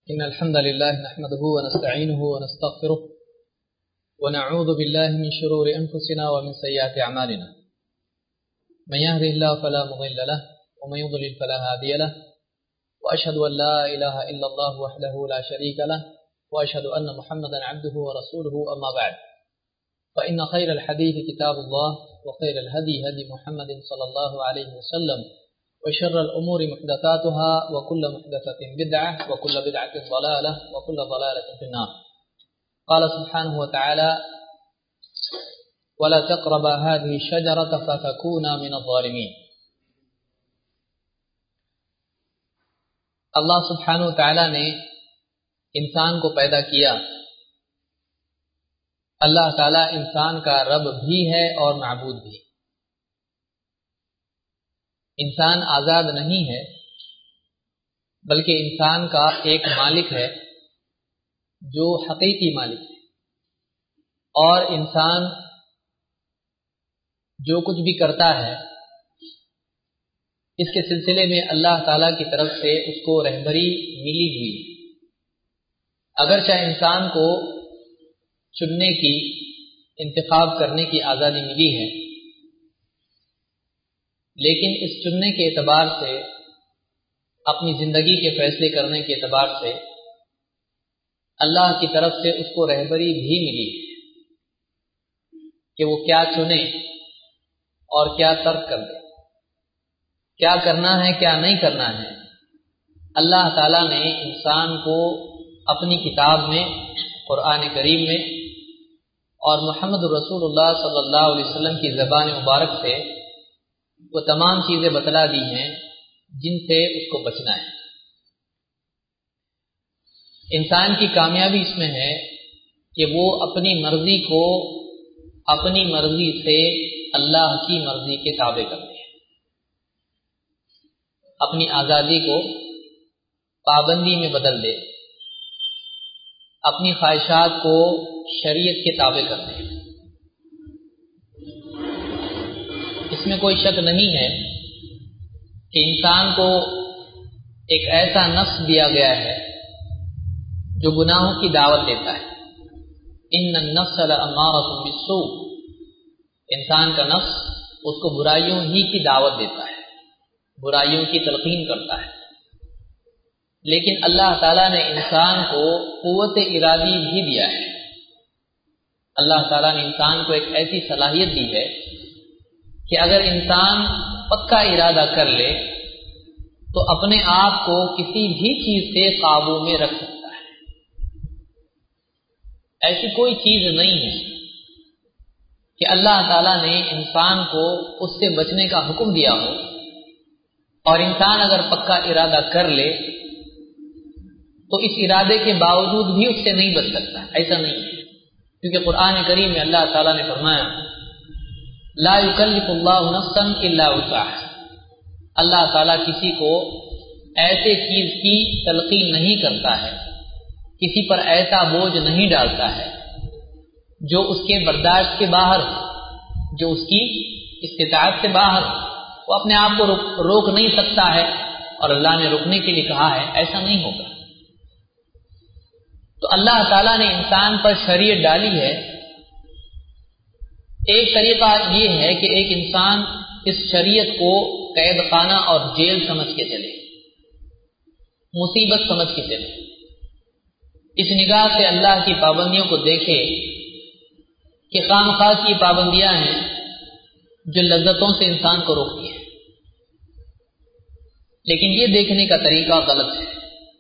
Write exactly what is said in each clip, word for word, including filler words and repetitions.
إن الحمد لله نحمده ونستعينه ونستغفره ونعوذ بالله من شرور أنفسنا ومن سيئات أعمالنا من يهده الله فلا مضل له ومن يضلل فلا هادي له وأشهد أن لا إله إلا الله وحده لا شريك له وأشهد أن محمدا عبده ورسوله أما بعد فإن خير الحديث كتاب الله وخير الهدي هدي محمد صلى الله عليه وسلم وشر الأمور محدثاتها وكل محدثة بدعة وكل بدعة ضلالة وكل ضلالة في النار. قال سبحانه وتعالى ولا تقربا هذه الشجرة فتكونا من الظالمين. اللہ سبحانہ وتعالی نے انسان کو پیدا کیا. اللہ تعالی انسان کا رب بھی ہے اور معبود بھی. انسان آزاد نہیں ہے بلکہ انسان کا ایک مالک ہے جو حقیقی مالک ہے، اور انسان جو کچھ بھی کرتا ہے اس کے سلسلے میں اللہ تعالیٰ کی طرف سے اس کو رہبری ملی ہوئی ہے. اگرچہ انسان کو چننے کی، انتخاب کرنے کی آزادی ملی ہے، لیکن اس چننے کے اعتبار سے، اپنی زندگی کے فیصلے کرنے کے اعتبار سے اللہ کی طرف سے اس کو رہبری بھی ملی ہے کہ وہ کیا چنے اور کیا ترک کر دے، کیا کرنا ہے کیا نہیں کرنا ہے. اللہ تعالیٰ نے انسان کو اپنی کتاب میں، قرآن کریم میں، اور محمد رسول اللہ صلی اللہ علیہ وسلم کی زبان مبارک سے وہ تمام چیزیں بتلا دی ہیں جن سے اس کو بچنا ہے. انسان کی کامیابی اس میں ہے کہ وہ اپنی مرضی کو اپنی مرضی سے اللہ کی مرضی کے تابع کر دے، اپنی آزادی کو پابندی میں بدل دے، اپنی خواہشات کو شریعت کے تابع کر دے. اس میں کوئی شک نہیں ہے کہ انسان کو ایک ایسا نفس دیا گیا ہے جو گناہوں کی دعوت دیتا ہے. ان النفس لامارۃ بالسوء. انسان کا نفس اس کو برائیوں ہی کی دعوت دیتا ہے، برائیوں کی تلقین کرتا ہے. لیکن اللہ تعالیٰ نے انسان کو قوت ارادی بھی دیا ہے. اللہ تعالیٰ نے انسان کو ایک ایسی صلاحیت دی ہے کہ اگر انسان پکا ارادہ کر لے تو اپنے آپ کو کسی بھی چیز سے قابو میں رکھ سکتا ہے. ایسی کوئی چیز نہیں ہے کہ اللہ تعالیٰ نے انسان کو اس سے بچنے کا حکم دیا ہو اور انسان اگر پکا ارادہ کر لے تو اس ارادے کے باوجود بھی اس سے نہیں بچ سکتا. ایسا نہیں ہے، کیونکہ قرآن کریم میں اللہ تعالیٰ نے فرمایا لا یکلف اللہ نفسا الا وسعها. اللہ تعالیٰ کسی کو ایسے چیز کی تلقین نہیں کرتا ہے، کسی پر ایسا بوجھ نہیں ڈالتا ہے جو اس کے برداشت کے باہر ہو، جو اس کی استطاعت سے باہر ہو. وہ اپنے آپ کو روک نہیں سکتا ہے اور اللہ نے روکنے کے لیے کہا ہے، ایسا نہیں ہوگا. تو اللہ تعالیٰ نے انسان پر شریعت ڈالی ہے. ایک طریقہ یہ ہے کہ ایک انسان اس شریعت کو قید خانہ اور جیل سمجھ کے چلے، مصیبت سمجھ کے چلے. اس نگاہ سے اللہ کی پابندیوں کو دیکھے کہ خام خواہ کی پابندیاں ہیں جو لذتوں سے انسان کو روکتی ہیں. لیکن یہ دیکھنے کا طریقہ غلط ہے.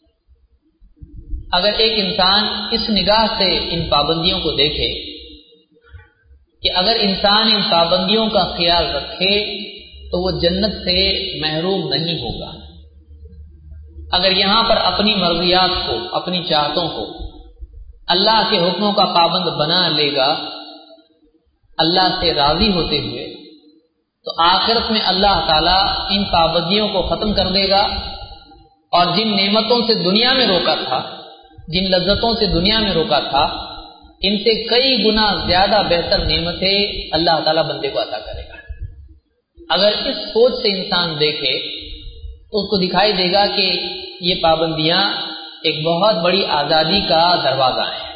اگر ایک انسان اس نگاہ سے ان پابندیوں کو دیکھے کہ اگر انسان ان پابندیوں کا خیال رکھے تو وہ جنت سے محروم نہیں ہوگا. اگر یہاں پر اپنی مرضیات کو، اپنی چاہتوں کو اللہ کے حکموں کا پابند بنا لے گا اللہ سے راضی ہوتے ہوئے، تو آخرت میں اللہ تعالیٰ ان پابندیوں کو ختم کر دے گا اور جن نعمتوں سے دنیا میں روکا تھا، جن لذتوں سے دنیا میں روکا تھا، ان سے کئی گنا زیادہ بہتر نعمتیں اللہ تعالیٰ بندے کو عطا کرے گا. اگر اس سوچ سے انسان دیکھے تو اس کو دکھائی دے گا کہ یہ پابندیاں ایک بہت بڑی آزادی کا دروازہ ہے.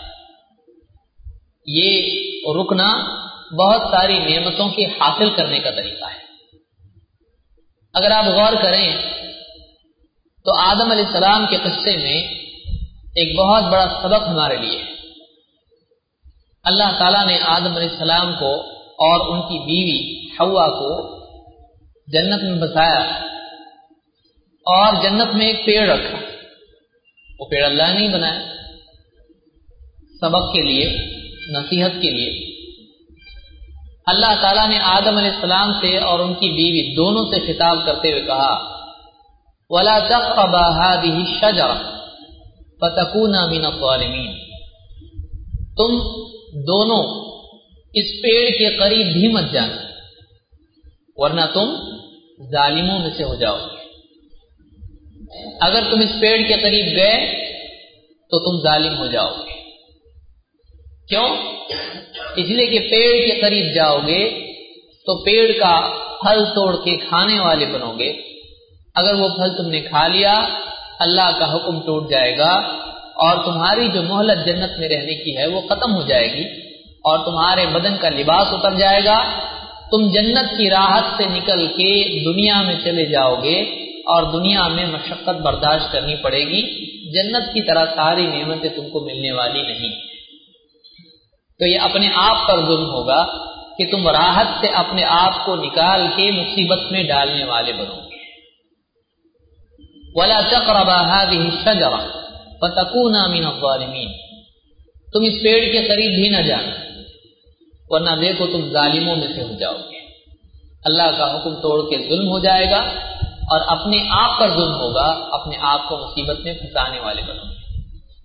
یہ رکنا بہت ساری نعمتوں کے حاصل کرنے کا طریقہ ہے. اگر آپ غور کریں تو آدم علیہ السلام کے قصے میں ایک بہت بڑا سبق ہمارے لیے ہے. اللہ تعالیٰ نے آدم علیہ السلام کو اور ان کی بیوی حوا کو جنت میں بسایا اور جنت میں ایک پیڑ رکھا. وہ پیڑ اللہ نے بنایا سبق کے لیے، نصیحت کے لیے. اللہ تعالیٰ نے آدم علیہ السلام سے اور ان کی بیوی دونوں سے خطاب کرتے ہوئے کہا وَلَا تَقْرَبَا هَٰذِهِ الشَّجَرَةَ فَتَكُونَا مِنَ الظَّالِمِينَ. تم دونوں اس پیڑ کے قریب بھی مت جانا ورنہ تم ظالموں میں سے ہو جاؤ گے. اگر تم اس پیڑ کے قریب گئے تو تم ظالم ہو جاؤ گے. کیوں؟ اس لیے کہ پیڑ کے قریب جاؤ گے تو پیڑ کا پھل توڑ کے کھانے والے بنو گے. اگر وہ پھل تم نے کھا لیا اللہ کا حکم ٹوٹ جائے گا اور تمہاری جو مہلت جنت میں رہنے کی ہے وہ ختم ہو جائے گی اور تمہارے بدن کا لباس اتر جائے گا. تم جنت کی راحت سے نکل کے دنیا میں چلے جاؤ گے اور دنیا میں مشقت برداشت کرنی پڑے گی. جنت کی طرح ساری نعمتیں تم کو ملنے والی نہیں. تو یہ اپنے آپ پر ظلم ہوگا کہ تم راحت سے اپنے آپ کو نکال کے مصیبت میں ڈالنے والے بنو گے. وَلَا تَقْرَبَا هَٰذِهِ الشَّجَرَةَ فَتَكُونَا مِنَ الظَّالِمِينَ. تم اس پیڑ کے قریب بھی نہ جانا ورنہ دیکھو تم ظالموں میں سے ہو جاؤ گے. اللہ کا حکم توڑ کے ظلم ہو جائے گا اور اپنے آپ پر ظلم ہوگا، اپنے آپ کو مصیبت میں پھنسانے والے بنو گے.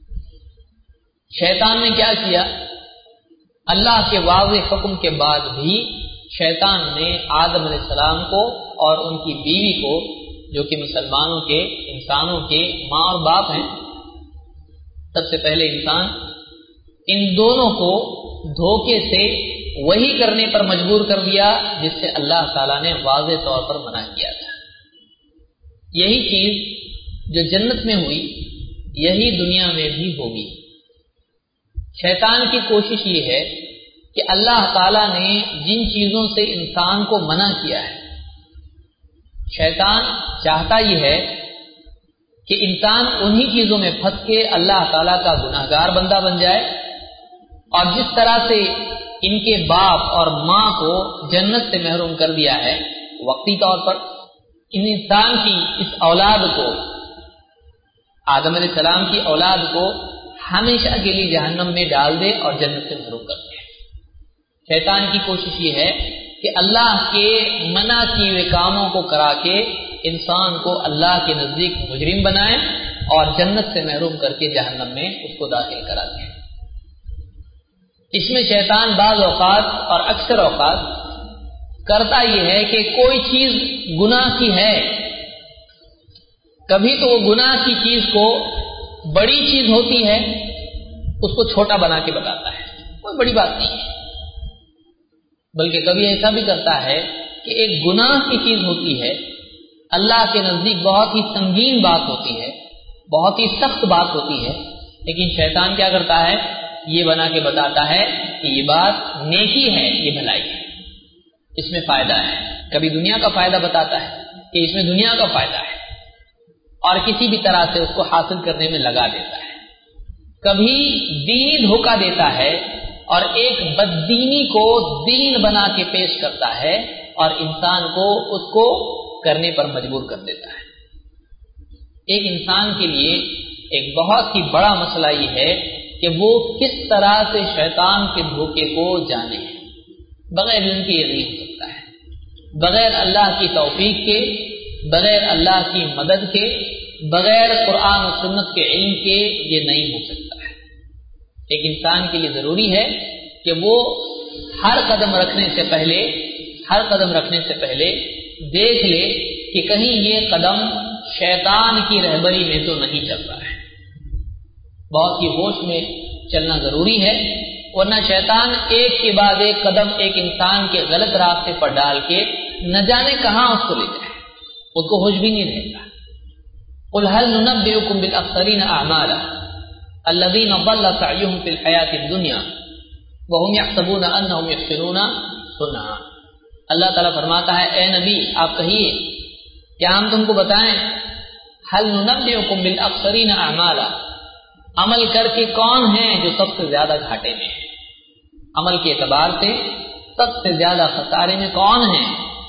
شیطان نے کیا کیا؟ اللہ کے واضح حکم کے بعد بھی شیطان نے آدم علیہ السلام کو اور ان کی بیوی کو، جو کہ مسلمانوں کے انسانوں کے ماں اور باپ ہیں، سب سے پہلے انسان، ان دونوں کو دھوکے سے وہی کرنے پر مجبور کر دیا جس سے اللہ تعالیٰ نے واضح طور پر منع کیا تھا. یہی چیز جو جنت میں ہوئی یہی دنیا میں بھی ہوگی. شیطان کی کوشش یہ ہے کہ اللہ تعالیٰ نے جن چیزوں سے انسان کو منع کیا ہے، شیطان چاہتا یہ ہے کہ انسان انہی چیزوں میں پھنس کے اللہ تعالیٰ کا گناہگار بندہ بن جائے. اور جس طرح سے ان کے باپ اور ماں کو جنت سے محروم کر دیا ہے وقتی طور پر، ان انسان کی اس اولاد کو، آدم علیہ السلام کی اولاد کو ہمیشہ کے لیے جہنم میں ڈال دے اور جنت سے محروم کر دے. شیطان کی کوشش یہ ہے کہ اللہ کے منع کیے ہوئے کاموں کو کرا کے انسان کو اللہ کے نزدیک مجرم بنائے اور جنت سے محروم کر کے جہنم میں اس کو داخل کرا دے. اس میں شیطان بعض اوقات اور اکثر اوقات کرتا یہ ہے کہ کوئی چیز گناہ کی ہے، کبھی تو وہ گناہ کی چیز کو بڑی چیز ہوتی ہے اس کو چھوٹا بنا کے بتاتا ہے، کوئی بڑی بات نہیں ہے. بلکہ کبھی ایسا بھی کرتا ہے کہ ایک گناہ کی چیز ہوتی ہے، اللہ کے نزدیک بہت ہی سنگین بات ہوتی ہے، بہت ہی سخت بات ہوتی ہے، لیکن شیطان کیا کرتا ہے؟ یہ بنا کے بتاتا ہے کہ یہ بات نیکی ہے، یہ بھلائی ہے، اس میں فائدہ ہے. کبھی دنیا کا فائدہ بتاتا ہے کہ اس میں دنیا کا فائدہ ہے اور کسی بھی طرح سے اس کو حاصل کرنے میں لگا دیتا ہے. کبھی دینی دھوکہ دیتا ہے اور ایک بددینی کو دین بنا کے پیش کرتا ہے اور انسان کو اس کو کرنے پر مجبور کر دیتا ہے. ایک انسان کے لیے ایک بہت ہی بڑا مسئلہ یہ ہے کہ وہ کس طرح سے شیطان کے دھوکے کو جانے. بغیر علم کے یہ نہیں ہو سکتا ہے، بغیر اللہ کی توفیق کے، بغیر اللہ کی مدد کے، بغیر قرآن و سنت کے علم کے یہ نہیں ہو سکتا ہے. ایک انسان کے لیے ضروری ہے کہ وہ ہر قدم رکھنے سے پہلے ہر قدم رکھنے سے پہلے دیکھ لے کہ کہیں یہ قدم شیطان کی رہبری میں تو نہیں چل رہا ہے. بہت ہی ہوش میں چلنا ضروری ہے، ورنہ شیطان ایک کے بعد ایک قدم ایک انسان کے غلط راستے پر ڈال کے نہ جانے کہاں اس کو لے جائے، اس کو ہوش بھی نہیں رہے گا. قل هل ننبئكم بالاخسرین اعمالا الذین ضل سعیهم فی الحیاۃ الدنیا وهم یحسبون انهم یحسنون صنعا۔ اللہ تعالیٰ فرماتا ہے اے نبی آپ کہیے کیا ہم تم کو بتائیں هل ننبئكم بالاخسرین اعمالا، عمل کر کے کون ہیں جو سب سے زیادہ گھاٹے میں ہیں، عمل کے اعتبار سے سب سے زیادہ خسارے میں کون ہیں؟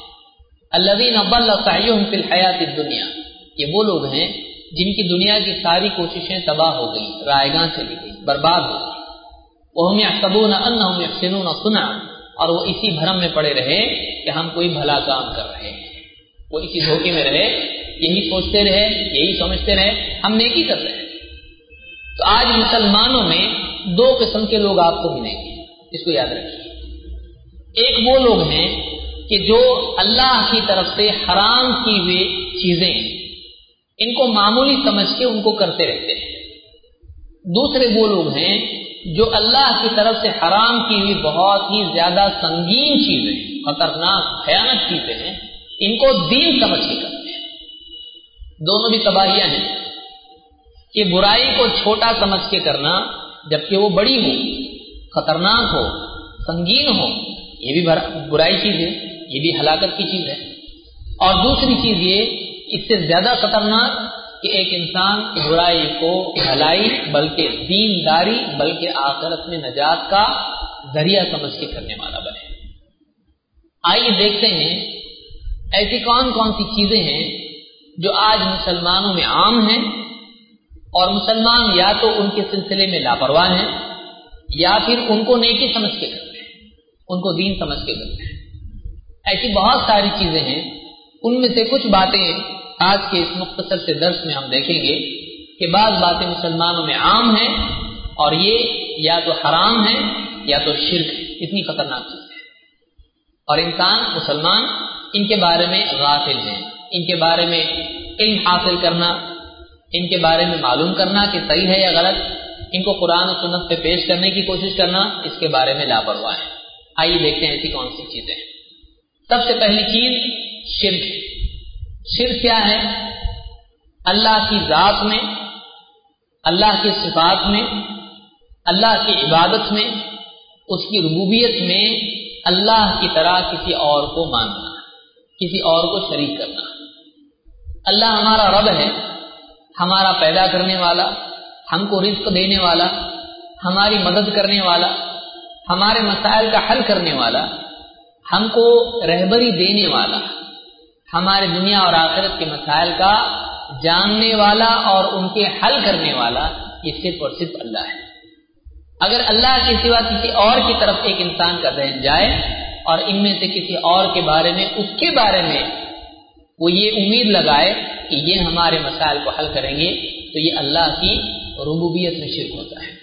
الذین ضل سعیهم فی الحیاۃ الدنیا، یہ وہ لوگ ہیں جن کی دنیا کی ساری کوششیں تباہ ہو گئی، رائیگاں چلی گئی، برباد ہو گئی۔ وهم یحسبون انهم یحسنون صنعا، اور وہ اسی بھرم میں پڑے رہے کہ ہم کوئی بھلا کام کر رہے ہیں، وہ اسی دھوکے میں رہے، یہی سوچتے رہے، یہی سمجھتے رہے ہم نیکی کر رہے ہیں۔ تو آج مسلمانوں میں دو قسم کے لوگ آپ کو ملیں گے، اس کو یاد رکھیے۔ ایک وہ لوگ ہیں کہ جو اللہ کی طرف سے حرام کی ہوئی چیزیں ان کو معمولی سمجھ کے ان کو کرتے رہتے ہیں۔ دوسرے وہ لوگ ہیں جو اللہ کی طرف سے حرام کی ہوئی بہت ہی زیادہ سنگین چیزیں، خطرناک بھیانک چیزیں ہیں، ان کو دین سمجھ کے کرتے ہیں۔ دونوں بھی تباہیاں ہیں کہ برائی کو چھوٹا سمجھ کے کرنا جبکہ وہ بڑی ہو، خطرناک ہو، سنگین ہو، یہ بھی برائی چیز ہے، یہ بھی ہلاکت کی چیز ہے۔ اور دوسری چیز یہ اس سے زیادہ خطرناک کہ ایک انسان برائی کو بھلائی بلکہ دینداری بلکہ آخرت میں نجات کا ذریعہ سمجھ کے کرنے والا بنے۔ آئیے دیکھتے ہیں ایسی کون کون سی چیزیں ہیں جو آج مسلمانوں میں عام ہیں اور مسلمان یا تو ان کے سلسلے میں لاپرواہ ہیں یا پھر ان کو نیکی سمجھ کے کرتے ہیں، ان کو دین سمجھ کے کرتے ہیں۔ ایسی بہت ساری چیزیں ہیں، ان میں سے کچھ باتیں آج کے اس مختصر سے درس میں ہم دیکھیں گے کہ بعض باتیں مسلمانوں میں عام ہیں اور یہ یا تو حرام ہیں یا تو شرک ہے، اتنی خطرناک چیز ہے، اور انسان مسلمان ان کے بارے میں غافل ہیں۔ ان کے بارے میں علم حاصل کرنا، ان کے بارے میں معلوم کرنا کہ صحیح ہے یا غلط، ان کو قرآن و سنت پہ پیش کرنے کی کوشش کرنا، اس کے بارے میں لاپرواہ ہے۔ آئیے دیکھتے ہیں ایسی کون سی چیزیں ہیں۔ سب سے پہلی چیز شرک۔ شرک کیا ہے؟ اللہ کی ذات میں، اللہ کی صفات میں، اللہ کی عبادت میں، اس کی ربوبیت میں اللہ کی طرح کسی اور کو ماننا، کسی اور کو شریک کرنا۔ اللہ ہمارا رب ہے، ہمارا پیدا کرنے والا، ہم کو رزق دینے والا، ہماری مدد کرنے والا، ہمارے مسائل کا حل کرنے والا، ہم کو رہبری دینے والا، ہمارے دنیا اور آخرت کے مسائل کا جاننے والا اور ان کے حل کرنے والا، یہ صرف اور صرف اللہ ہے۔ اگر اللہ کے سوا کسی اور کی طرف ایک انسان کا ذہن جائے اور ان میں سے کسی اور کے بارے میں، اس کے بارے میں وہ یہ امید لگائے کہ یہ ہمارے مسائل کو حل کریں گے، تو یہ اللہ کی ربوبیت میں شرک ہوتا ہے۔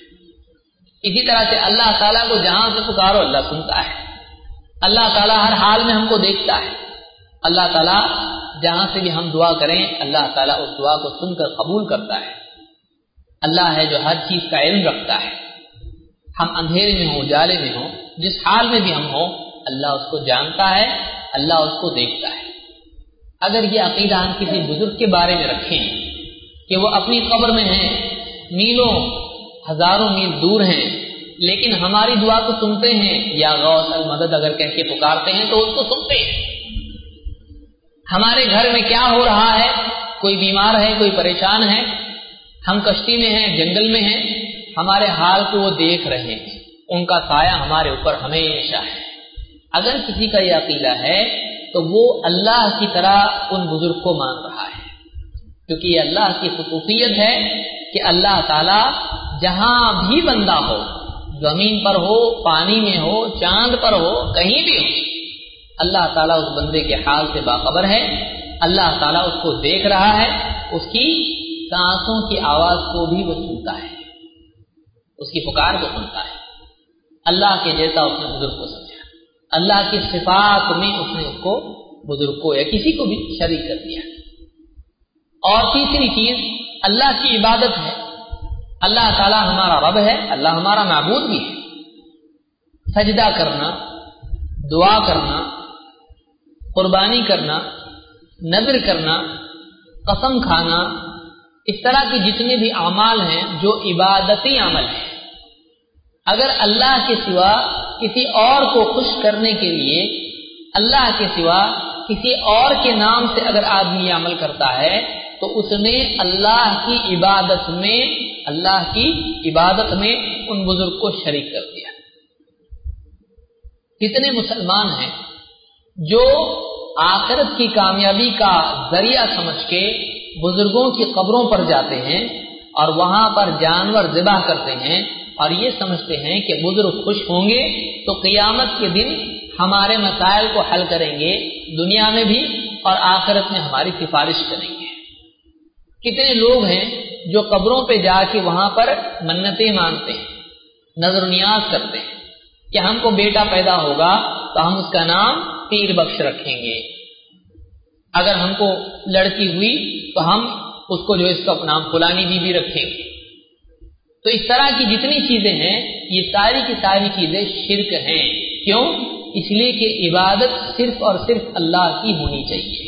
اسی طرح سے اللہ تعالیٰ کو جہاں سے پکارو اللہ سنتا ہے، اللہ تعالیٰ ہر حال میں ہم کو دیکھتا ہے، اللہ تعالیٰ جہاں سے بھی ہم دعا کریں اللہ تعالیٰ اس دعا کو سن کر قبول کرتا ہے۔ اللہ ہے جو ہر چیز کا علم رکھتا ہے، ہم اندھیرے میں ہوں اجالے میں ہوں، جس حال میں بھی ہم ہوں اللہ اس کو جانتا ہے، اللہ اس کو دیکھتا ہے۔ اگر یہ عقیدہ ہم کسی بزرگ کے بارے میں رکھیں کہ وہ اپنی قبر میں ہیں، میلوں ہزاروں میل دور ہیں، لیکن ہماری دعا کو سنتے ہیں، یا غوث المدد اگر کہہ کے پکارتے ہیں تو اس کو سنتے ہیں۔ ہمارے گھر میں کیا ہو رہا ہے، کوئی بیمار ہے، کوئی پریشان ہے، ہم کشتی میں ہیں، جنگل میں ہیں، ہمارے حال کو وہ دیکھ رہے ہیں، ان کا سایہ ہمارے اوپر ہمیشہ ہے۔ اگر کسی کا یہ عقیدہ ہے تو وہ اللہ کی طرح ان بزرگ کو مان رہا ہے، کیونکہ یہ اللہ کی خصوصیت ہے کہ اللہ تعالیٰ جہاں بھی بندہ ہو، زمین پر ہو، پانی میں ہو، چاند پر ہو، کہیں بھی ہو، اللہ تعالیٰ اس بندے کے حال سے باخبر ہے، اللہ تعالیٰ اس کو دیکھ رہا ہے، اس کی سانسوں کی آواز کو بھی وہ سنتا ہے، اس کی پکار کو سنتا ہے۔ اللہ کے جیسا اس نے بزرگ کو سمجھا، اللہ کی صفات میں اس نے اس کو بزرگ کو یا کسی کو بھی شریک کر دیا۔ اور تیسری چیز اللہ کی عبادت ہے، اللہ تعالیٰ ہمارا رب ہے، اللہ ہمارا معبود بھی ہے۔ سجدہ کرنا، دعا کرنا، قربانی کرنا، نذر کرنا، قسم کھانا، اس طرح کی جتنے بھی اعمال ہیں جو عبادتی عمل ہیں، اگر اللہ کے سوا کسی اور کو خوش کرنے کے لیے اللہ کے سوا کسی اور کے نام سے اگر آدمی یہ عمل کرتا ہے تو اس نے اللہ کی عبادت میں اللہ کی عبادت میں ان بزرگ کو شریک کر دیا۔ کتنے مسلمان ہیں جو آخرت کی کامیابی کا ذریعہ سمجھ کے بزرگوں کی قبروں پر جاتے ہیں اور وہاں پر جانور ذبح کرتے ہیں اور یہ سمجھتے ہیں کہ بزرگ خوش ہوں گے تو قیامت کے دن ہمارے مسائل کو حل کریں گے، دنیا میں بھی اور آخرت میں ہماری سفارش کریں گے۔ کتنے لوگ ہیں جو قبروں پہ جا کے وہاں پر منتیں مانگتے ہیں، نظر نیاز کرتے ہیں کہ ہم کو بیٹا پیدا ہوگا تو ہم اس کا نام پیر بخش رکھیں گے، اگر ہم کو لڑکی ہوئی تو ہم اس کو جو اس کا نام فلانی بی بی رکھیں گے۔ تو اس طرح کی جتنی چیزیں ہیں یہ ساری کی ساری چیزیں شرک ہیں۔ کیوں؟ اس لیے کہ عبادت صرف اور صرف اللہ کی ہونی چاہیے۔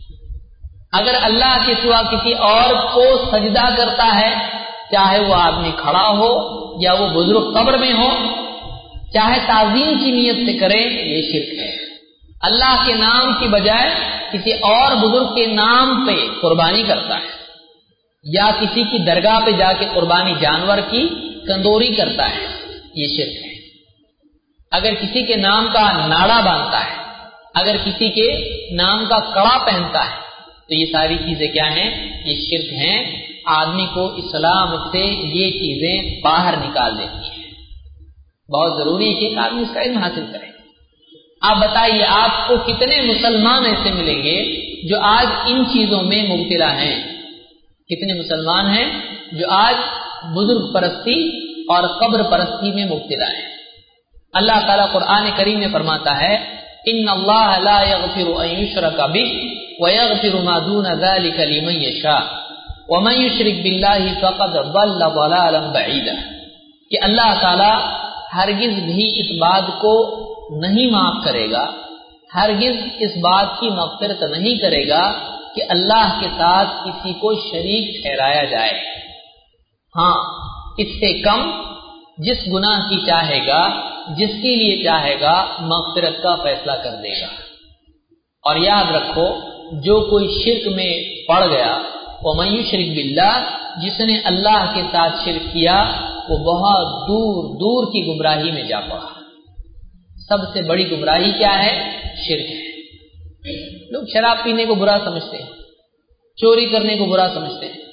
اگر اللہ کے سوا کسی اور کو سجدہ کرتا ہے، چاہے وہ آدمی کھڑا ہو یا وہ بزرگ قبر میں ہو، چاہے تعظیم کی نیت سے کرے، یہ شرک ہے۔ اللہ کے نام کی بجائے کسی اور بزرگ کے نام پہ قربانی کرتا ہے یا کسی کی درگاہ پہ جا کے قربانی جانور کی کندوری کرتا ہے، یہ شرک ہے۔ اگر کسی کے نام کا ناڑا باندھتا ہے، اگر کسی کے نام کا کڑا پہنتا ہے تو یہ ساری چیزیں کیا ہیں؟ یہ شرک ہیں۔ آدمی کو اسلام سے یہ چیزیں باہر نکال دیتی ہیں۔ بہت ضروری ہے کہ ایک آدمی اس کا علم حاصل کرے۔ آپ بتائیے آپ کو کتنے مسلمان ایسے ملیں گے جو آج ان چیزوں میں مبتلا ہیں؟ کتنے مسلمان ہیں جو آج بزرگ پرستی اور قبر پرستی میں مبتلا ہیں؟ اللہ تعالیٰ قرآن کریم میں فرماتا ہے ان اللہ لا یغفر ان یشرک بہ ویغفر ما دون ذلک لمن یشاء ومن یشرک باللہ فقد ضل ضلالا بعیدا، کہ اللہ تعالیٰ ہرگز بھی اس بات کو نہیں معاف کرے گا، ہرگز اس بات کی مغفرت نہیں کرے گا کہ اللہ کے ساتھ کسی کو شریک ٹھہرایا جائے۔ ہاں، اس سے کم جس گناہ کی چاہے گا، جس کے لیے چاہے گا، مغفرت کا فیصلہ کر دے گا۔ اور یاد رکھو، جو کوئی شرک میں پڑ گیا، وَمَن یُشْرِک بِاللَّهِ، جس نے اللہ کے ساتھ شرک کیا، وہ بہت دور دور کی گمراہی میں جا پڑا۔ سب سے بڑی گمراہی کیا ہے؟ شرک ہے۔ لوگ شراب پینے کو برا سمجھتے ہیں، چوری کرنے کو برا سمجھتے ہیں،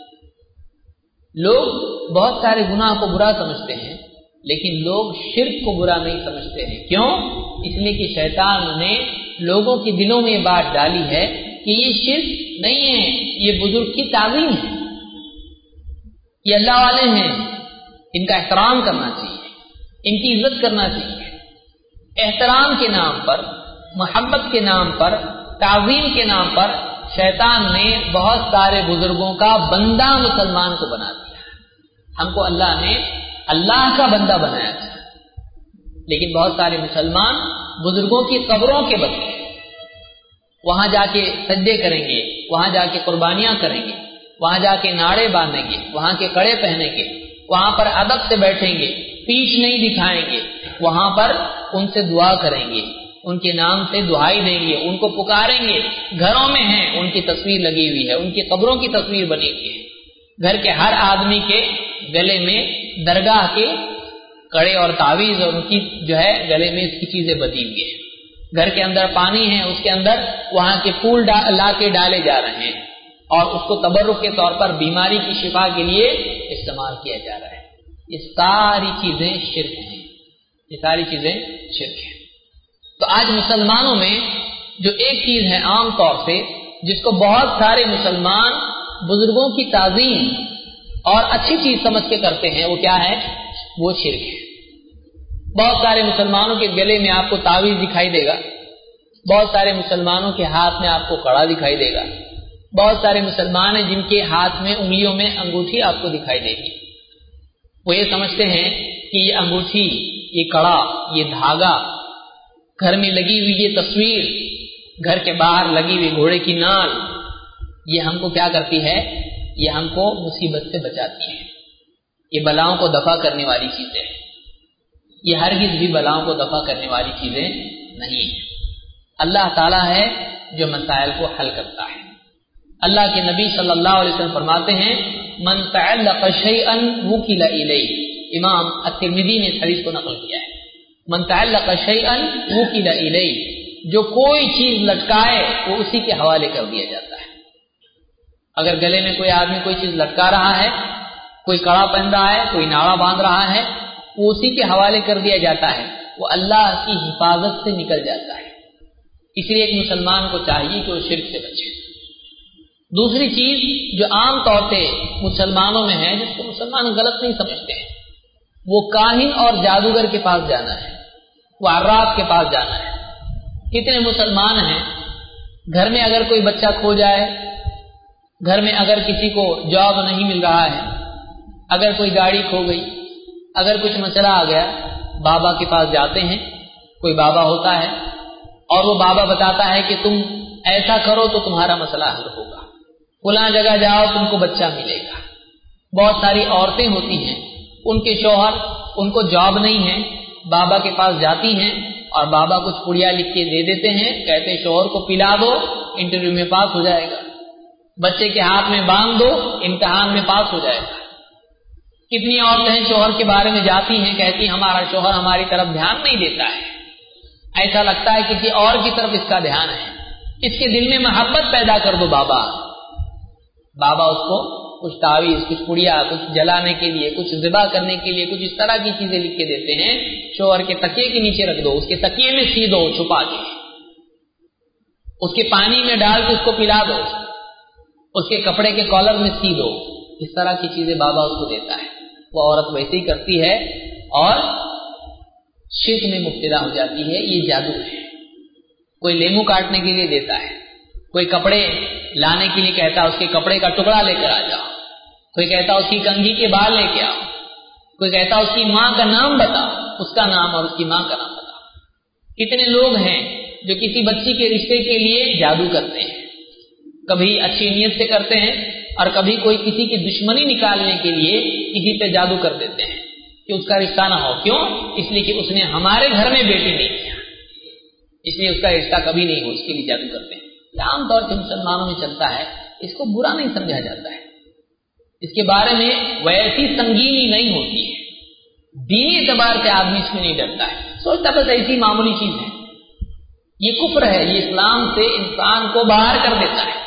لوگ بہت سارے گناہ کو برا سمجھتے ہیں، لیکن لوگ شرک کو برا نہیں سمجھتے ہیں۔ کیوں؟ اس لیے کہ شیطان نے لوگوں کے دلوں میں یہ بات ڈالی ہے کہ یہ شرک نہیں ہے، یہ بزرگ کی تعظیم ہے، یہ اللہ والے ہیں، ان کا احترام کرنا چاہیے، ان کی عزت کرنا چاہیے۔ احترام کے نام پر، محبت کے نام پر، تعظیم کے نام پر شیطان نے بہت سارے بزرگوں کا بندہ مسلمان کو بنا دیا۔ ہم کو اللہ نے اللہ کا بندہ بنایا تھا، لیکن بہت سارے مسلمان بزرگوں کی قبروں کے بدلے وہاں جا کے سجدے کریں گے، وہاں جا کے قربانیاں کریں گے، وہاں جا کے ناڑے باندھیں گے، وہاں کے کڑے پہنیں گے، وہاں پر ادب سے بیٹھیں گے، پیش نہیں دکھائیں گے، وہاں پر ان سے دعا کریں گے، ان کے نام سے دعائی دیں گے، ان کو پکاریں گے۔ گھروں میں ہیں، ان کی تصویر لگی ہوئی ہے، ان کی قبروں کی تصویر بنی ہوئی ہے، گھر کے ہر آدمی کے گلے میں درگاہ کے کڑے اور تعویذ اور ان کی جو ہے گلے میں اس کی چیزیں بدی ہوئی ہیں۔ گھر کے اندر پانی ہے، اس کے اندر وہاں کے پھول لا کے ڈالے جا رہے ہیں اور اس کو تبرک کے طور پر بیماری کی شفا کے لیے استعمال کیا جا رہا ہے۔ یہ ساری چیزیں شرک ہیں، یہ ساری چیزیں شرک ہیں۔ تو آج مسلمانوں میں جو ایک چیز ہے عام طور سے جس کو بہت سارے مسلمان بزرگوں کی تعظیم اور اچھی چیز سمجھ کے کرتے ہیں، وہ کیا ہے؟ وہ شرک ہے۔ بہت سارے مسلمانوں کے گلے میں آپ کو تعویذ دکھائی دے گا، بہت سارے مسلمانوں کے ہاتھ میں آپ کو کڑا دکھائی دے گا، بہت سارے مسلمان ہیں جن کے ہاتھ میں انگلیوں میں انگوٹھی آپ کو دکھائی دے گی۔ وہ یہ سمجھتے ہیں کہ یہ انگوٹھی، یہ کڑا، یہ دھاگا، گھر میں لگی ہوئی یہ تصویر، گھر کے باہر لگی ہوئی گھوڑے کی نال، یہ ہم کو کیا کرتی ہے؟ یہ ہم کو مصیبت سے بچاتی ہیں، یہ بلاؤں کو دفع کرنے والی چیزیں ہیں، یہ ہرگز بھی بلاؤں کو دفع کرنے والی چیزیں نہیں ہیں۔ اللہ تعالیٰ ہے جو مسائل کو حل کرتا ہے۔ اللہ کے نبی صلی اللہ علیہ وسلم فرماتے ہیں من تعلق شیئا وکل الیہ، امام الترمذی نے اس حدیث کو نقل کیا ہے، من تعلق شیئا وکل الیہ، جو کوئی چیز لٹکائے وہ اسی کے حوالے کر دیا جاتا ہے۔ اگر گلے میں کوئی آدمی کوئی چیز لٹکا رہا ہے، کوئی کڑا پہن رہا ہے، کوئی ناڑا باندھ رہا ہے، وہ اسی کے حوالے کر دیا جاتا ہے، وہ اللہ کی حفاظت سے نکل جاتا ہے۔ اس لیے ایک مسلمان کو چاہیے کہ وہ شرک سے بچے۔ دوسری چیز جو عام طور سے مسلمانوں میں ہے، جس کو مسلمان غلط نہیں سمجھتے ہیں، وہ کاہن اور جادوگر کے پاس جانا ہے، وہ عراف کے پاس جانا ہے۔ کتنے مسلمان ہیں گھر میں اگر کوئی بچہ کھو جائے، گھر میں اگر کسی کو جاب نہیں مل رہا ہے، اگر کوئی گاڑی کھو گئی، اگر کچھ مسئلہ آ گیا، بابا کے پاس جاتے ہیں۔ کوئی بابا ہوتا ہے اور وہ بابا بتاتا ہے کہ تم ایسا کرو تو تمہارا مسئلہ حل ہوگا، فلاں جگہ جاؤ تم کو بچہ ملے گا۔ بہت ساری عورتیں ہوتی ہیں، ان کے شوہر ان کو جاب نہیں ہے، بابا کے پاس جاتی ہیں اور بابا کچھ پڑیا لکھ کے دے دیتے ہیں، کہتے شوہر کو پلا دو انٹرویو میں پاس ہو جائے گا، بچے کے ہاتھ میں باندھ دو امتحان میں پاس ہو جائے گا۔ کتنی عورتیں شوہر کے بارے میں جاتی ہیں، کہتی ہمارا شوہر ہماری طرف دھیان نہیں دیتا ہے، ایسا لگتا ہے کسی اور کی طرف اس کا دھیان ہے، اس کے دل میں محبت پیدا کر دو بابا۔ بابا اس کو کچھ تعویذ، کچھ پڑیا، کچھ جلانے کے لیے، کچھ ذبح کرنے کے لیے، کچھ اس طرح کی چیزیں لکھ کے دیتے ہیں، شوہر کے تکیے کے نیچے رکھ دو، اس کے تکیے میں سی دو چھپا کے، اس کے پانی میں ڈال کے اس کو پلا دو، اس کے کپڑے کے کالر میں سی دو، اس طرح کی چیزیں بابا اس کو دیتا ہے۔ وہ عورت ویسے ہی کرتی ہے اور شرک میں مبتلا ہو جاتی ہے۔ یہ جادو ہے۔ کوئی لیمو کاٹنے کے لیے دیتا ہے، کوئی کپڑے لانے کے لیے کہتا ہے اس کے کپڑے کا ٹکڑا لے کر آ جاؤ، کوئی کہتا اس کی کنگھی کے بال لے کے آؤ، کوئی کہتا اس کی ماں کا نام بتاؤ، اس کا نام اور اس کی ماں کا نام بتاؤ۔ کتنے لوگ ہیں جو کسی بچی کے رشتے کے لیے جادو کرتے ہیں، کبھی اچھی نیت سے کرتے ہیں اور کبھی کوئی کسی کی دشمنی نکالنے کے لیے کسی پہ جادو کر دیتے ہیں کہ اس کا رشتہ نہ ہو۔ کیوں؟ اس لیے کہ اس نے ہمارے گھر میں بیٹی نہیں کیا، اس لیے اس کا رشتہ کبھی نہیں ہو، اس کے لیے جادو کرتے ہیں۔ یہ عام طور سے مسلمانوں میں چلتا ہے، اس کو برا نہیں سمجھا جاتا ہے، اس کے بارے میں ویسی سنگینی نہیں ہوتی ہے، دینی اعتبار سے آدمی اس میں نہیں ڈرتا ہے، سوچتا بس ایسی معمولی چیز ہے۔ یہ کفر ہے، یہ اسلام سے انسان کو باہر کر دیتا ہے۔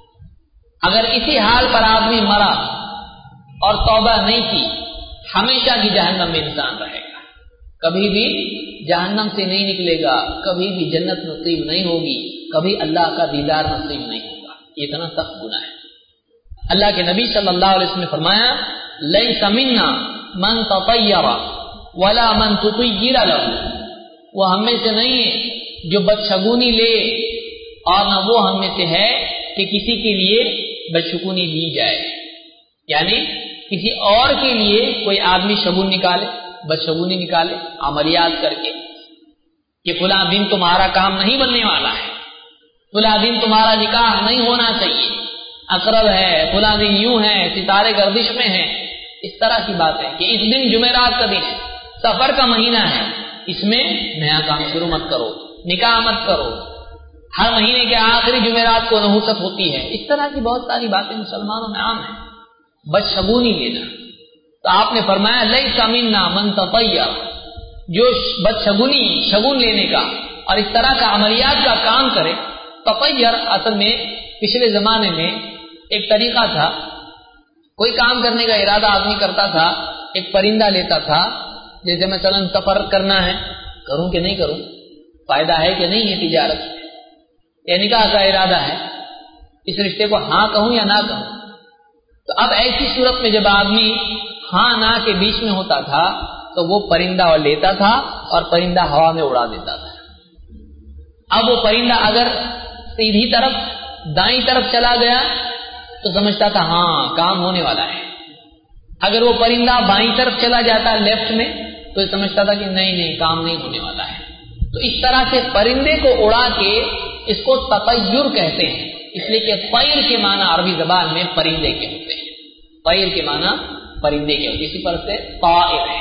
اگر اسی حال پر آدمی مرا اور توبہ نہیں کی، ہمیشہ کی جہنم میں انسان رہے گا، کبھی بھی جہنم سے نہیں نکلے گا، کبھی بھی جنت نصیب نہیں ہوگی، کبھی اللہ کا دیدار نصیب نہیں ہوگا۔ یہ اتنا سخت گناہ ہے۔ اللہ کے نبی صلی اللہ علیہ وسلم نے فرمایا لیس منا من تطیر ولا من تطیر له، وہ ہم میں سے نہیں ہے جو بدشگونی لے، اور نہ وہ ہم میں سے ہے کہ کسی کے لیے بدشگونی لی جائے، یعنی کسی اور کے لیے کوئی آدمی شگون نکالے، بدشگونی نکالے عملیات کر کے کہ فلاں دن تمہارا کام نہیں بننے والا ہے، فلاں دن تمہارا نکاح نہیں ہونا چاہیے، اقرب ہے، فلاں دن یوں ہے، ستارے گردش میں ہیں، اس طرح کی بات ہے کہ اس دن جمعرات کا دن ہے، سفر کا مہینہ ہے، اس میں نیا کام شروع مت کرو، نکاح مت کرو، ہر مہینے کے آخری جمعرات کو نحوست ہوتی ہے۔ اس طرح کی بہت ساری باتیں مسلمانوں میں عام ہیں، بدشگونی لینا۔ تو آپ نے فرمایا لیس منا من تطیر، جو بدشگونی شگون لینے کا اور اس طرح کا عملیات کا کام کرے۔ تطیر اصل میں پچھلے زمانے میں ایک طریقہ تھا، کوئی کام کرنے کا ارادہ آدمی کرتا تھا، ایک پرندہ لیتا تھا، جیسے مثلا سفر کرنا ہے، کروں کہ نہیں کروں، فائدہ ہے کہ نہیں ہے تجارت، یا نکاح کا ارادہ ہے، اس رشتے کو ہاں کہوں یا نہ کہوں۔ تو اب ایسی صورت میں جب آدمی ہاں نہ کے بیچ میں ہوتا تھا تو وہ پرندہ لیتا تھا اور پرندہ ہوا میں اڑا دیتا تھا۔ اب وہ پرندہ اگر سیدھی طرف دائیں طرف چلا گیا تو سمجھتا تھا ہاں کام ہونے والا ہے، اگر وہ پرندہ بائیں طرف چلا جاتا لیفٹ میں تو سمجھتا تھا کہ نہیں نہیں کام نہیں ہونے والا ہے۔ تو اس طرح سے پرندے کو اڑا کے اس کو تطیر کہتے ہیں، اس لیے کہ طیر کے معنی عربی زبان میں پرندے کے ہوتے ہیں، طیر کے معنی پرندے کے ہوتے ہیں، اسی پر سے طائر ہے۔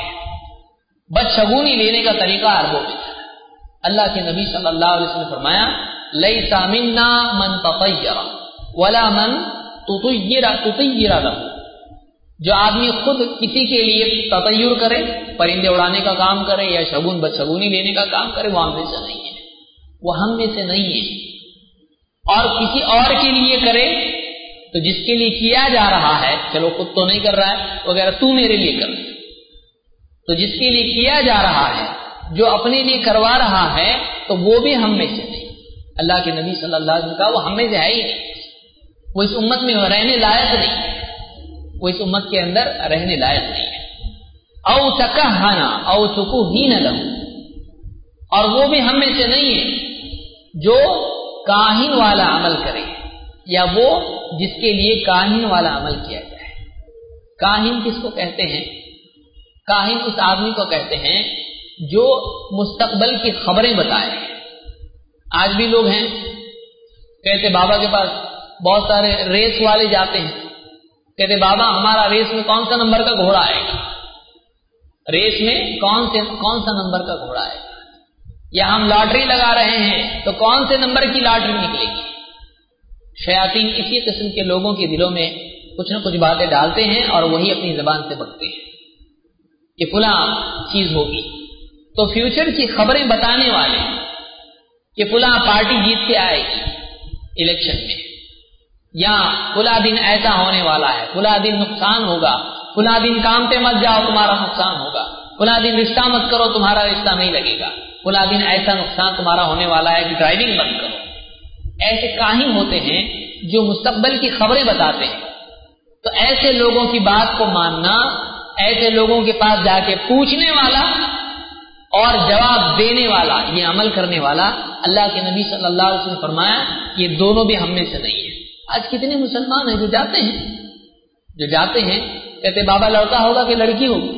بدشگونی لینے کا طریقہ عربوں میں تھا۔ اللہ کے نبی صلی اللہ علیہ وسلم نے فرمایا لیس منا من تطیر ولا من تطیر تطیر له، جو آدمی خود کسی کے لیے تطیر کرے، پرندے اڑانے کا کام کرے یا شگون بدشگونی لینے کا کام کرے، وہ ہم میں سے نہیں ہے، وہ ہم میں سے نہیں ہے۔ اور کسی اور کے لیے کرے تو جس کے لیے کیا جا رہا ہے، چلو خود تو نہیں کر رہا ہے وغیرہ، تو میرے لیے کر، تو جس کے لیے کیا جا رہا ہے، جو اپنے لیے کروا رہا ہے، تو وہ بھی ہم میں سے نہیں۔ اللہ کے نبی صلی اللہ علیہ وسلم کا وہ ہم میں سے ہے ہی نہیں، وہ اس امت میں رہنے لائق نہیں ہے، وہ اس امت کے اندر رہنے لائق نہیں ہے۔ او تکہنا او تکہین لہ، اور وہ بھی ہم میں سے نہیں ہے جو کاہن والا عمل کرے، یا وہ جس کے لیے کاہن والا عمل کیا جائے۔ کاہن کس کو کہتے ہیں؟ کاہن اس آدمی کو کہتے ہیں جو مستقبل کی خبریں بتائے۔ آج بھی لوگ ہیں کہتے بابا کے پاس بہت سارے ریس والے جاتے ہیں، کہتے بابا ہمارا ریس میں کون سا نمبر کا گھوڑا آئے گا، ریس میں کون سے کون سا نمبر کا گھوڑا آئے گا، یا ہم لاٹری لگا رہے ہیں تو کون سے نمبر کی لاٹری نکلے گی۔ شیاطین اسی قسم کے لوگوں کے دلوں میں کچھ نہ کچھ باتیں ڈالتے ہیں اور وہی اپنی زبان سے بکتے ہیں کہ فلاں چیز ہوگی، تو فیوچر کی خبریں بتانے والے کہ فلاں پارٹی جیت کے آئے گی الیکشن میں، یا فلاں دن ایسا ہونے والا ہے، فلاں دن نقصان ہوگا، فلاں دن کام پہ مت جاؤ تمہارا نقصان ہوگا، فلاں دن رشتہ مت کرو تمہارا رشتہ نہیں لگے گا، فلاں دن ایسا نقصان تمہارا ہونے والا ہے کہ ڈرائیونگ مت کرو۔ ایسے کاہن ہوتے ہیں جو مستقبل کی خبریں بتاتے ہیں، تو ایسے لوگوں کی بات کو ماننا، ایسے لوگوں کے پاس جا کے پوچھنے والا اور جواب دینے والا، یہ عمل کرنے والا، اللہ کے نبی صلی اللہ علیہ وسلم نے فرمایا کہ یہ دونوں بھی ہم میں سے نہیں ہے۔ آج کتنے مسلمان ہیں جو جاتے ہیں جو جاتے ہیں کہتے بابا لڑکا ہوگا کہ لڑکی ہوگی،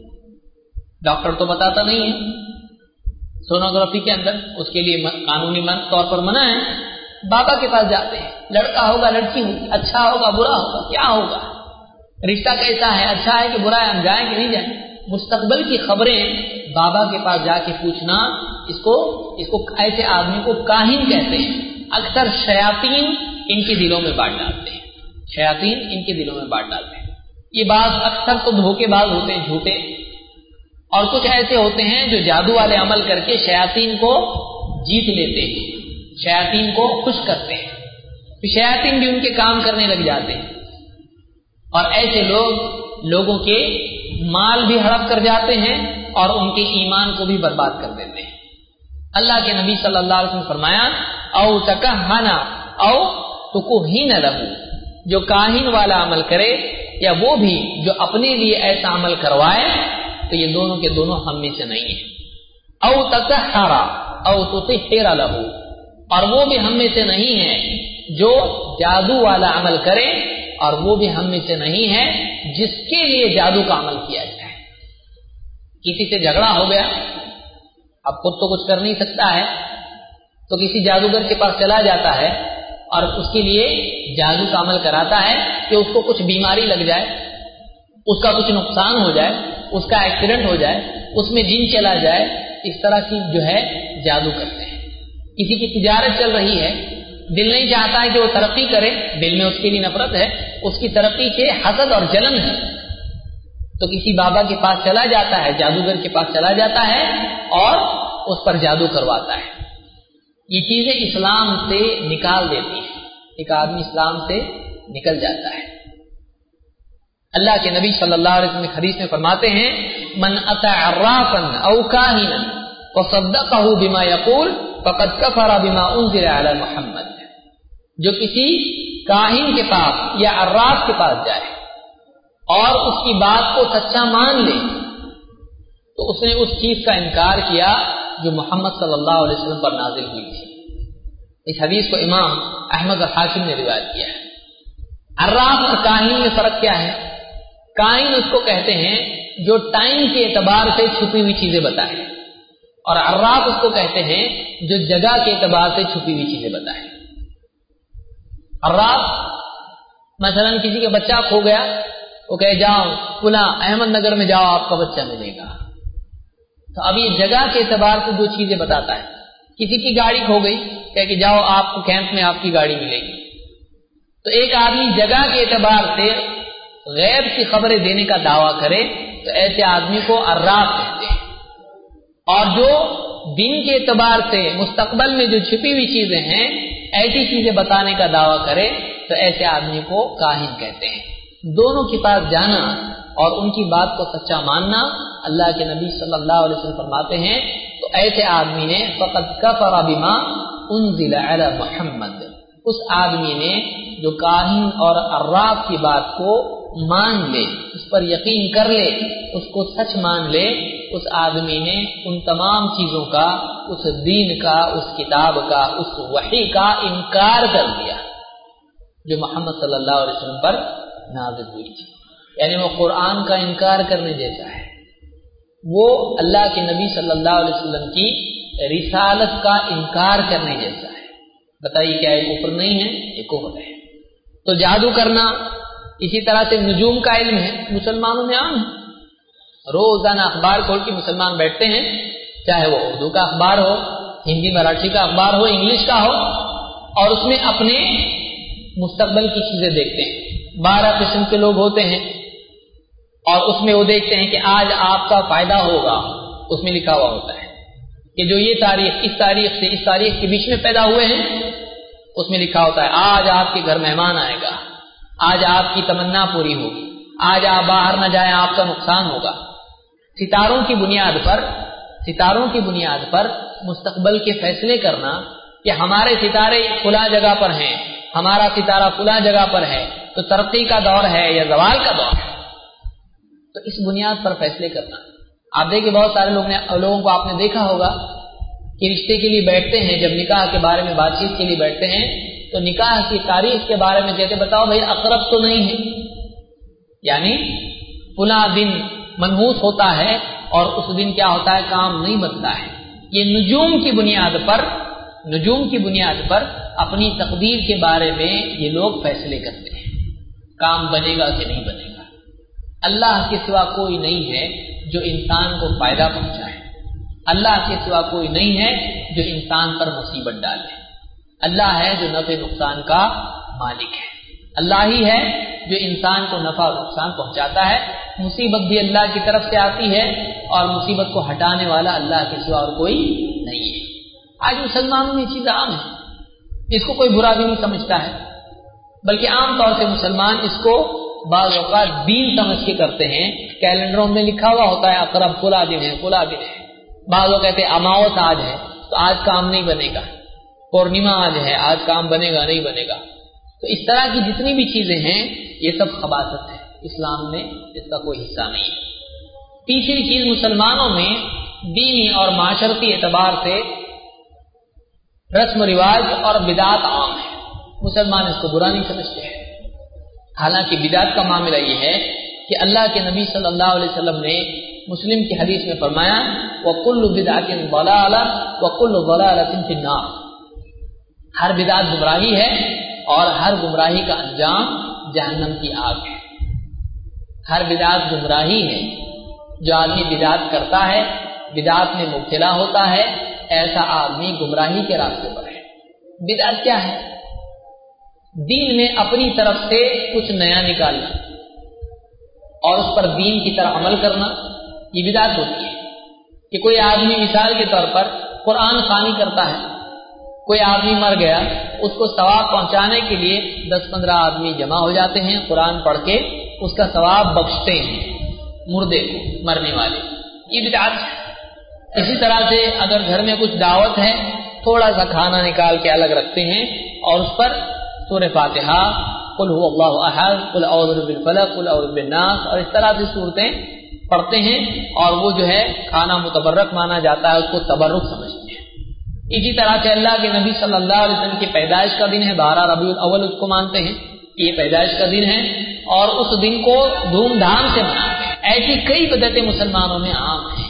ڈاکٹر تو بتاتا نہیں ہے، سونوگرافی کے اندر اس کے لیے قانونی طور پر منع ہے، بابا کے پاس جاتے ہیں، لڑکا ہوگا لڑکی ہوگی، اچھا ہوگا برا ہوگا، کیا ہوگا، رشتہ کیسا ہے، اچھا ہے کہ برا ہے، ہم جائیں کہ نہیں جائیں۔ مستقبل کی خبریں بابا کے پاس جا کے پوچھنا، اس کو اس کو ایسے آدمی کو کاہن کہتے ہیں۔ اکثر شیاطین ان کے دلوں میں بانٹ ڈالتے ہیں، شیاطین ان کے دلوں میں بانٹ ڈالتے ہیں۔ یہ بعض اکثر تو دھوکے باز ہوتے ہیں، جھوٹے، اور کچھ ایسے ہوتے ہیں جو جادو والے عمل کر کے شیاطین کو جیت لیتے ہیں، شیاطین کو خوش کرتے ہیں، پھر شیاطین بھی ان کے کام کرنے لگ جاتے ہیں، اور ایسے لوگ لوگوں کے مال بھی ہڑپ کر جاتے ہیں اور ان کے ایمان کو بھی برباد کر دیتے ہیں۔ اللہ کے نبی صلی اللہ علیہ وسلم نے فرمایا او تکہنا او تکہین لہ، جو کاہن والا عمل کرے یا وہ بھی جو اپنے لیے ایسا عمل کروائے، تو یہ دونوں کے دونوں ہم میں سے نہیں ہیں۔ او تسحر او تطہر لہ، اور وہ بھی ہم میں سے نہیں ہے جو جادو والا عمل کرے، اور وہ بھی ہم میں سے نہیں ہے جس کے لیے جادو کا عمل کیا جائے۔ کسی سے جھگڑا ہو گیا، اب خود تو کچھ کر نہیں سکتا ہے، تو کسی جادوگر کے پاس چلا جاتا ہے اور اس کے لیے جادو کا عمل کراتا ہے کہ اس کو کچھ بیماری لگ جائے، اس کا کچھ نقصان ہو جائے، اس کا ایکسیڈنٹ ہو جائے، اس میں جن چلا جائے، اس طرح کی جو ہے جادو کرتے ہیں۔ کسی کی تجارت چل رہی ہے، دل نہیں چاہتا ہے کہ وہ ترقی کرے، دل میں اس کے لیے نفرت ہے، اس کی ترقی سے حسد اور جلن ہے، تو کسی بابا کے پاس چلا جاتا ہے، جادوگر کے پاس چلا جاتا ہے اور اس پر جادو کرواتا ہے۔ یہ چیزیں اسلام سے نکال دیتی ہیں، ایک آدمی اسلام سے نکل جاتا ہے۔ اللہ کے نبی صلی اللہ علیہ وسلم حدیث میں فرماتے ہیں من اتی عرافا او کاہنا وصدقہ بما یقول فقد کفر بما انزل علی محمد، جو کسی کاہن کے پاس یا عراف کے پاس جائے اور اس کی بات کو سچا مان لے، تو اس نے اس چیز کا انکار کیا جو محمد صلی اللہ علیہ وسلم پر نازل ہوئی تھی۔ اس حدیث کو امام احمد اور حاکم نے روایت کیا ہے۔ عراف اور کاہن میں فرق کیا ہے؟ کاہن اس کو کہتے ہیں جو ٹائم کے اعتبار سے چھپی ہوئی چیزیں بتائے، اور عراف اس کو کہتے ہیں جو جگہ کے اعتبار سے چھپی ہوئی چیزیں بتائے۔ अर्राफ मसलन किसी का बच्चा खो गया, वो कहे जाओ फलां अहमद नगर में जाओ, आपका बच्चा मिलेगा। तो अब ये जगह के एतबार से दो चीजें बताता है। किसी की गाड़ी खो गई, कहे कि जाओ आपको कैंप में आपकी गाड़ी मिलेगी। तो एक आदमी जगह के एतबार से गैब की खबरें देने का दावा करे तो ऐसे आदमी को अर्राफ कहते हैं। और जो दिन के एतबार से मुस्तकबल में जो छिपी हुई चीजें हैं ऐसी चीजें बताने का दावा करे तो ऐसे आदमी को काहिन कहते हैं। दोनों के पास जाना और उनकी बात को सच्चा मानना, अल्लाह के नबी सल्लल्लाहु अलैहि वसल्लम फरमाते हैं तो ऐसे आदमी ने फ़क़द कफ़रा बिमा उन्ज़िला अला मुहम्मद, उस आदमी ने जो काहिन और अर्राफ की बात को मान ले, उस पर यकीन कर ले, उसको सच मान ले, उस आदमी ने उन तमाम चीजों का, उस दीन का, उस किताब का, उस वही का इनकार कर दिया जो मोहम्मद सल्लल्लाहु अलैहि वसल्लम पर नाज़िल हुई थी। यानी वो कुरान का इनकार करने जैसा है, वो अल्लाह के नबी सल्लल्लाहु अलैहि वसल्लम की रिसालत का इनकार करने जैसा है। बताइए क्या ये कुफ्र नहीं है? ये कुफ्र है। तो जादू करना, इसी तरह से नुजूम का इल्म है, मुसलमानों में आम है। रोजाना अखबार खोल के मुसलमान बैठते हैं, चाहे वो उर्दू का अखबार हो, हिंदी मराठी का अखबार हो, इंग्लिश का हो, और उसमें अपने मुस्तकबल की चीजें देखते हैं। बारह किस्म के लोग होते हैं और उसमें वो देखते हैं कि आज आपका फायदा होगा। उसमें लिखा हुआ होता है कि जो ये तारीख इस तारीख से इस तारीख के बीच में पैदा हुए हैं, उसमें लिखा होता है आज आपके घर मेहमान आएगा, आज आपकी तमन्ना पूरी होगी, आज आप बाहर न जाएं आपका नुकसान होगा। सितारों की बुनियाद पर सितारों की बुनियाद पर मुस्तकबल के फैसले करना कि हमारे सितारे खुला जगह पर हैं, हमारा सितारा खुला जगह पर है तो तरक्की का दौर है या जवाल का दौर है, तो इस बुनियाद पर फैसले करना। आप देखिए बहुत सारे लोग ने लोगों को आपने देखा होगा कि रिश्ते के लिए बैठते हैं, जब निकाह के बारे में बातचीत के लिए बैठते हैं तो निकाह की तारीख के बारे में कहते बताओ भाई अकरब तो नहीं है, यानी फुला दिन मनहूस होता है और उस दिन क्या होता है, काम नहीं बनता है। ये नुजूम की बुनियाद पर नुजूम की बुनियाद पर अपनी तकदीर के बारे में ये लोग फैसले करते हैं, काम बनेगा कि नहीं बनेगा। अल्लाह के सिवा कोई नहीं है जो इंसान को फायदा पहुंचाए, अल्लाह के सिवा कोई नहीं है जो इंसान पर मुसीबत डाले। अल्लाह है जो नफे नुकसान का मालिक है, अल्लाह ही है जो इंसान को नफा और नुकसान पहुंचाता है। मुसीबत भी अल्लाह की तरफ से आती है और मुसीबत को हटाने वाला अल्लाह के सिवा और कोई नहीं है। आज मुसलमानों में ये चीज आम है, इसको कोई बुरा भी नहीं समझता है, बल्कि आम तौर से मुसलमान इसको बाज़ औक़ात दीन समझ के करते हैं। कैलेंडरों में लिखा हुआ होता है अकरब फुला दिन है फुला दिन है, बाज़ लोग कहते हैं अमावस आज है तो आज काम नहीं बनेगा, पूर्णिमा आज है आज काम बनेगा नहीं बनेगा। तो इस तरह की जितनी भी चीजें हैं ये सब खबासत है, इस्लाम में इसका कोई हिस्सा नहीं है। तीसरी चीज, मुसलमानों में दीनी और माशरती एतबार से रस्म रिवाज और बिदात आम है, मुसलमान इसको बुरा नहीं समझते हैं। हालांकि बिदात का मामला ये है कि अल्लाह के नबी सल्लल्लाहु अलैहि वसल्लम ने मुस्लिम की हदीस में फरमाया वकुल्लु बिदअतिन ज़लाला वकुल्लु ज़लालतिन फिन्नार, हर बिदात गुमराही है और हर गुमराही का अंजाम जहन्नम की आग है। हर बिदात गुमराही है, जो आदमी बिदात करता है, बिदात में मुब्तला होता है, ऐसा आदमी गुमराही के रास्ते पर है। बिदात क्या है? दीन में अपनी तरफ से कुछ नया निकालना और उस पर दीन की तरह अमल करना, ये बिदात होती है। कि कोई आदमी मिसाल के तौर पर कुरान ख़वानी करता है, कोई आदमी मर गया, उसको सवाब पहुंचाने के लिए दस पंद्रह आदमी जमा हो जाते हैं, कुरान पढ़ के उसका सवाब बख्शते हैं मुर्दे को, मरने वाले, ये बिदात है। इसी तरह से अगर घर में कुछ दावत है, थोड़ा सा खाना निकाल के अलग रखते हैं और उस पर सूरह फातिहा, कुल हुवल्लाहु अहद, कुल औज़ु बिल फलक, कुल औज़ु बिन नास और इस तरह से सूरतें पढ़ते हैं और वो जो है खाना मुतबर्रक माना जाता है, उसको तबर्रुक समझते हैं। इसी तरह से अल्लाह के नबी सल्लल्लाहु अलैहि वसल्लम की पैदाइश का दिन है बारह रबीउल अव्वल, उसको मानते हैं कि ये पैदाइश का दिन है और उस दिन को धूमधाम से मनाते हैं। ऐसी कई बिदअतें मुसलमानों में आम हैं।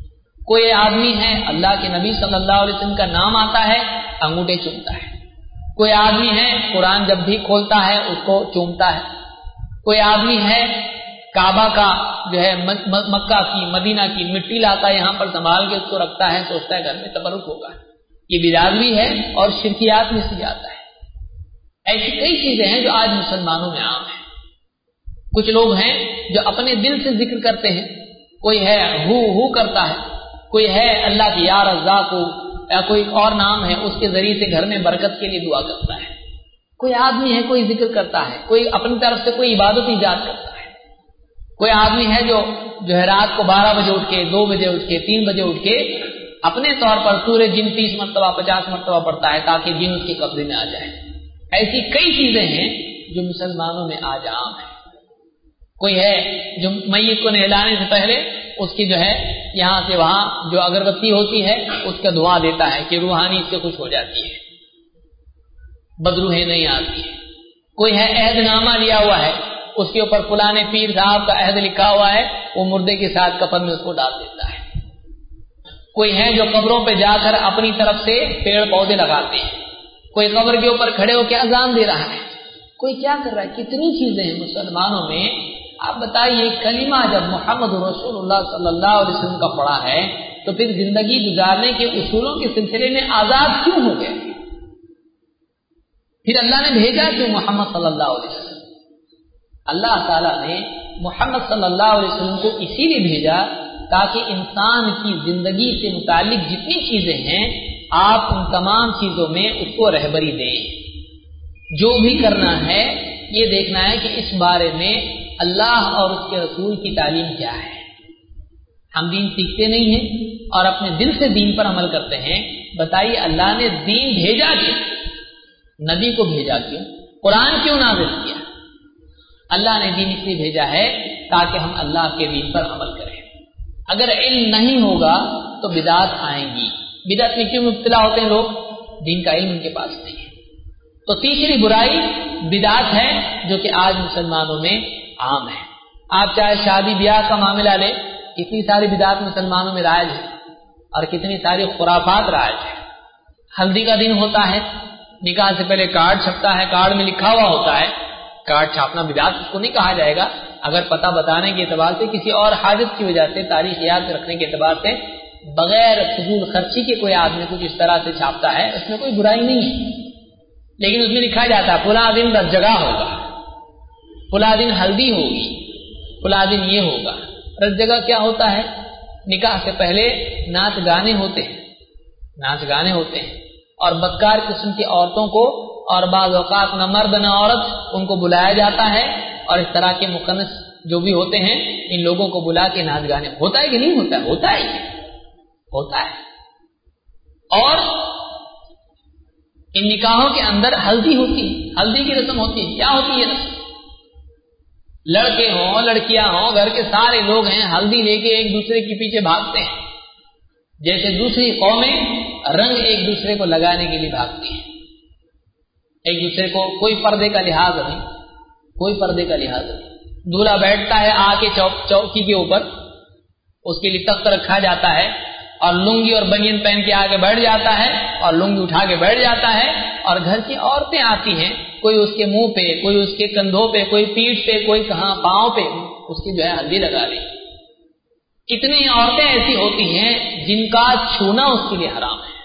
कोई आदमी है, अल्लाह के नबी सल्लल्लाहु अलैहि वसल्लम का नाम आता है, अंगूठे चूमता है, कोई आदमी है कुरान जब भी खोलता है उसको चूमता है, कोई आदमी है काबा का जो है मक्का की मदीना की मिट्टी लाता है, यहाँ पर संभाल के उसको रखता है, सोचता है घर में तबरुक होगा। ये बिदात भी है और शिरकियात में से जाता है। ऐसी कई चीजें हैं जो आज मुसलमानों में आम है। कुछ लोग हैं जो अपने दिल से जिक्र करते हैं, कोई है हु हु करता है, कोई है अल्लाह की या रज़्ज़ाक़ु या कोई और नाम है उसके जरिए से घर में बरकत के लिए दुआ करता है। कोई आदमी है कोई जिक्र करता है, कोई अपनी तरफ से कोई इबादत ईजाद करता है। कोई आदमी है जो जो है रात को बारह बजे उठ के, दो बजे उठ के, तीन बजे उठ के अपने तौर पर सूरज जिन तीस मरतबा पचास मरतबा पढ़ता है ताकि जिन उसके कब्जे में आ जाए। ऐसी कई चीजें हैं जो मुसलमानों में आज आम है। कोई है जो मैयत को नहलाने से पहले उसकी जो है यहाँ से वहां जो अगरबत्ती होती है उसका धुआं देता है कि रूहानी इससे खुश हो जाती है, बदरूहें नहीं आती है। कोई है अहदनामा लिया हुआ है, उसके ऊपर फलाने पीर साहब का अहद लिखा हुआ है, वो मुर्दे के साथ कफन में उसको डाल देता है। कोई है जो कब्रों पे जाकर अपनी तरफ से पेड़ पौधे लगाते हैं, कोई कब्र के ऊपर खड़े होकर अजान दे रहा है, कोई क्या कर रहा है। कितनी चीजें हैं मुसलमानों में। आप बताइए कलिमा जब मोहम्मद रसूलुल्लाह सल्लल्लाहु अलैहि वसल्लम का पढ़ा है तो फिर जिंदगी गुजारने के उसूलों के सिलसिले में आजाद क्यों हो गए? फिर अल्लाह ने भेजा क्यों मोहम्मद सल्लल्लाहु अलैहि वसल्लम? अल्लाह ताला ने मोहम्मद सल्लल्लाहु अलैहि वसल्लम को इसीलिए भेजा ताकि इंसान की जिंदगी से मुतालिक जितनी चीजें हैं आप उन तमाम चीजों में उसको रहबरी दें। जो भी करना है ये देखना है कि इस बारे में अल्लाह और उसके रसूल की तालीम क्या है। हम दीन सीखते नहीं हैं और अपने दिल से दीन पर अमल करते हैं। बताइए अल्लाह ने दीन भेजा क्यों? नबी को भेजा क्यों? कुरान क्यों नाज़िल किया? अल्लाह ने दीन इसलिए भेजा है ताकि हम अल्लाह के दीन पर अमल करें। अगर इल्म नहीं होगा तो बिदात आएंगी। बिदात में क्यों मुब्तला होते हैं लोग? दीन का इल्म उनके पास नहीं है। तो तीसरी बुराई बिदात है जो कि आज मुसलमानों में आम है। आप चाहे शादी ब्याह का मामला ले, कितनी सारी बिदात मुसलमानों में राज है और कितनी सारी खुराफात राज है। हल्दी का दिन होता है, निकाह से पहले कार्ड छपता है, कार्ड में लिखा हुआ होता है। कार्ड छापना बिदात उसको नहीं कहा जाएगा अगर पता बताने के एतबार से, किसी और हाजत की वजह से, तारीख याद रखने के एतबार से बगैर फजूल खर्ची के कोई आदमी कुछ इस तरह से छापता है, उसमें कोई बुराई नहीं है। लेकिन उसमें लिखा जाता है फला दिन दस जगह होगा, फला दिन हल्दी होगी, फला दिन ये होगा। रस जगह क्या होता है? निकाह से पहले नाच गाने होते हैं, नाच गाने होते हैं और बदकार किस्म की औरतों को और बाज़ औक़ात न मर्द न औरत उनको बुलाया जाता है और इस तरह के मुकन्नस जो भी होते हैं इन लोगों को बुला के नाच गाने। होता है कि नहीं होता है? होता है, होता है। और इन निकाहों के अंदर हल्दी होती है, हल्दी की रस्म होती है। क्या होती है रस्म? लड़के हों लड़कियां हों, घर के सारे लोग हैं, हल्दी लेके एक दूसरे के पीछे भागते हैं। जैसे दूसरी कौमें रंग एक दूसरे को लगाने के लिए भागती हैं, एक दूसरे को कोई पर्दे का लिहाज नहीं, कोई पर्दे का लिहाज नहीं। दूल्हा बैठता है आके चौक चौकी के ऊपर, उसके लिए तख्त रखा जाता है और लुंगी और बनियन पहन के आगे बैठ जाता है और लुंगी उठा के बैठ जाता है और घर की औरतें आती हैं, कोई उसके मुंह पे, कोई उसके कंधों पे, कोई पीठ पे, कोई कहां पांव पे उसकी जो है हल्दी लगा रही। कितनी औरतें ऐसी होती हैं जिनका छूना उसके लिए हराम है।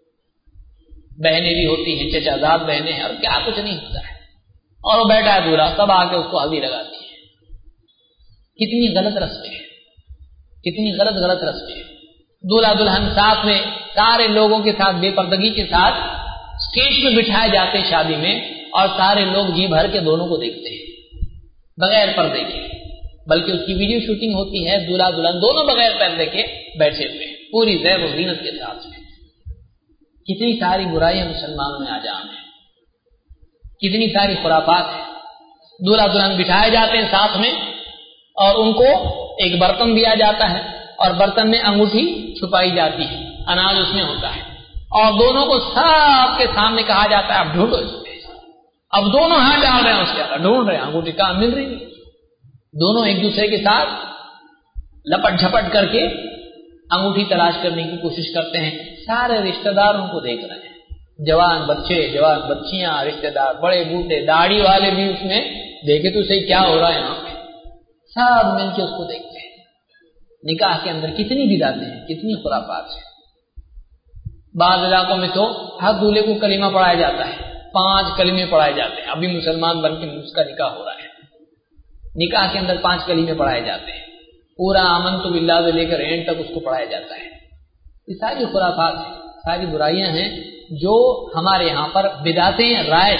बहनें भी होती हैं, चचाजाद बहनें हैं और क्या कुछ नहीं होता है और वो बैठा है दूल्हा, सब आके उसको हल्दी लगाती है। कितनी गलत रस्में हैं, कितनी गलत गलत रस्में हैं। दूल्हा दुल्हन साथ में सारे लोगों के साथ बेपर्दगी के साथ स्टेज में बिठाए जाते हैं शादी में और सारे लोग जी भर के दोनों को देखते हैं बगैर पर्दे के, बल्कि उसकी वीडियो शूटिंग होती है। दूल्हा दुल्हन दोनों बगैर पर्दे के बैठे हुए पूरी ज़ैब और ज़ीनत के साथ में। कितनी सारी बुराइयां मुसलमानों में आज आम है, कितनी सारी खुराफात है। दूल्हा दुल्हन बिठाए जाते हैं साथ में और उनको एक बर्तन दिया जाता है और बर्तन में अंगूठी छुपाई जाती है, अनाज उसमें होता है और दोनों को सबके सामने कहा जाता है अब ढूंढो इसमें। अब दोनों हाथ डाल रहे हैं उसके अंदर, ढूंढ रहे हैं, अंगूठी कहां मिल रही है। दोनों एक दूसरे के साथ लपट झपट करके अंगूठी तलाश करने की कोशिश करते हैं। सारे रिश्तेदार उनको देख रहे हैं, जवान बच्चे, जवान बच्चियां, रिश्तेदार, बड़े बूढ़े, दाढ़ी वाले भी उसमें देखे तो सही क्या हो रहा है यहाँ पे, सब मिलके उसको देखते हैं। निकाह के अंदर कितनी बिदातें हैं, कितनी खुराफात है। बाद इलाकों में तो हर दूल्हे को कलीमा पढ़ाया जाता है, पांच कलीमे पढ़ाए जाते हैं। अभी मुसलमान बन के उसका निकाह हो रहा है, निकाह के अंदर पांच कलीमे पढ़ाए जाते हैं, पूरा आमन्तु बिल्लाह से लेकर एंड तक उसको पढ़ाया जाता है। ये सारी खुराफात है, सारी बुराइयां हैं जो हमारे यहाँ पर बिदातें राइज।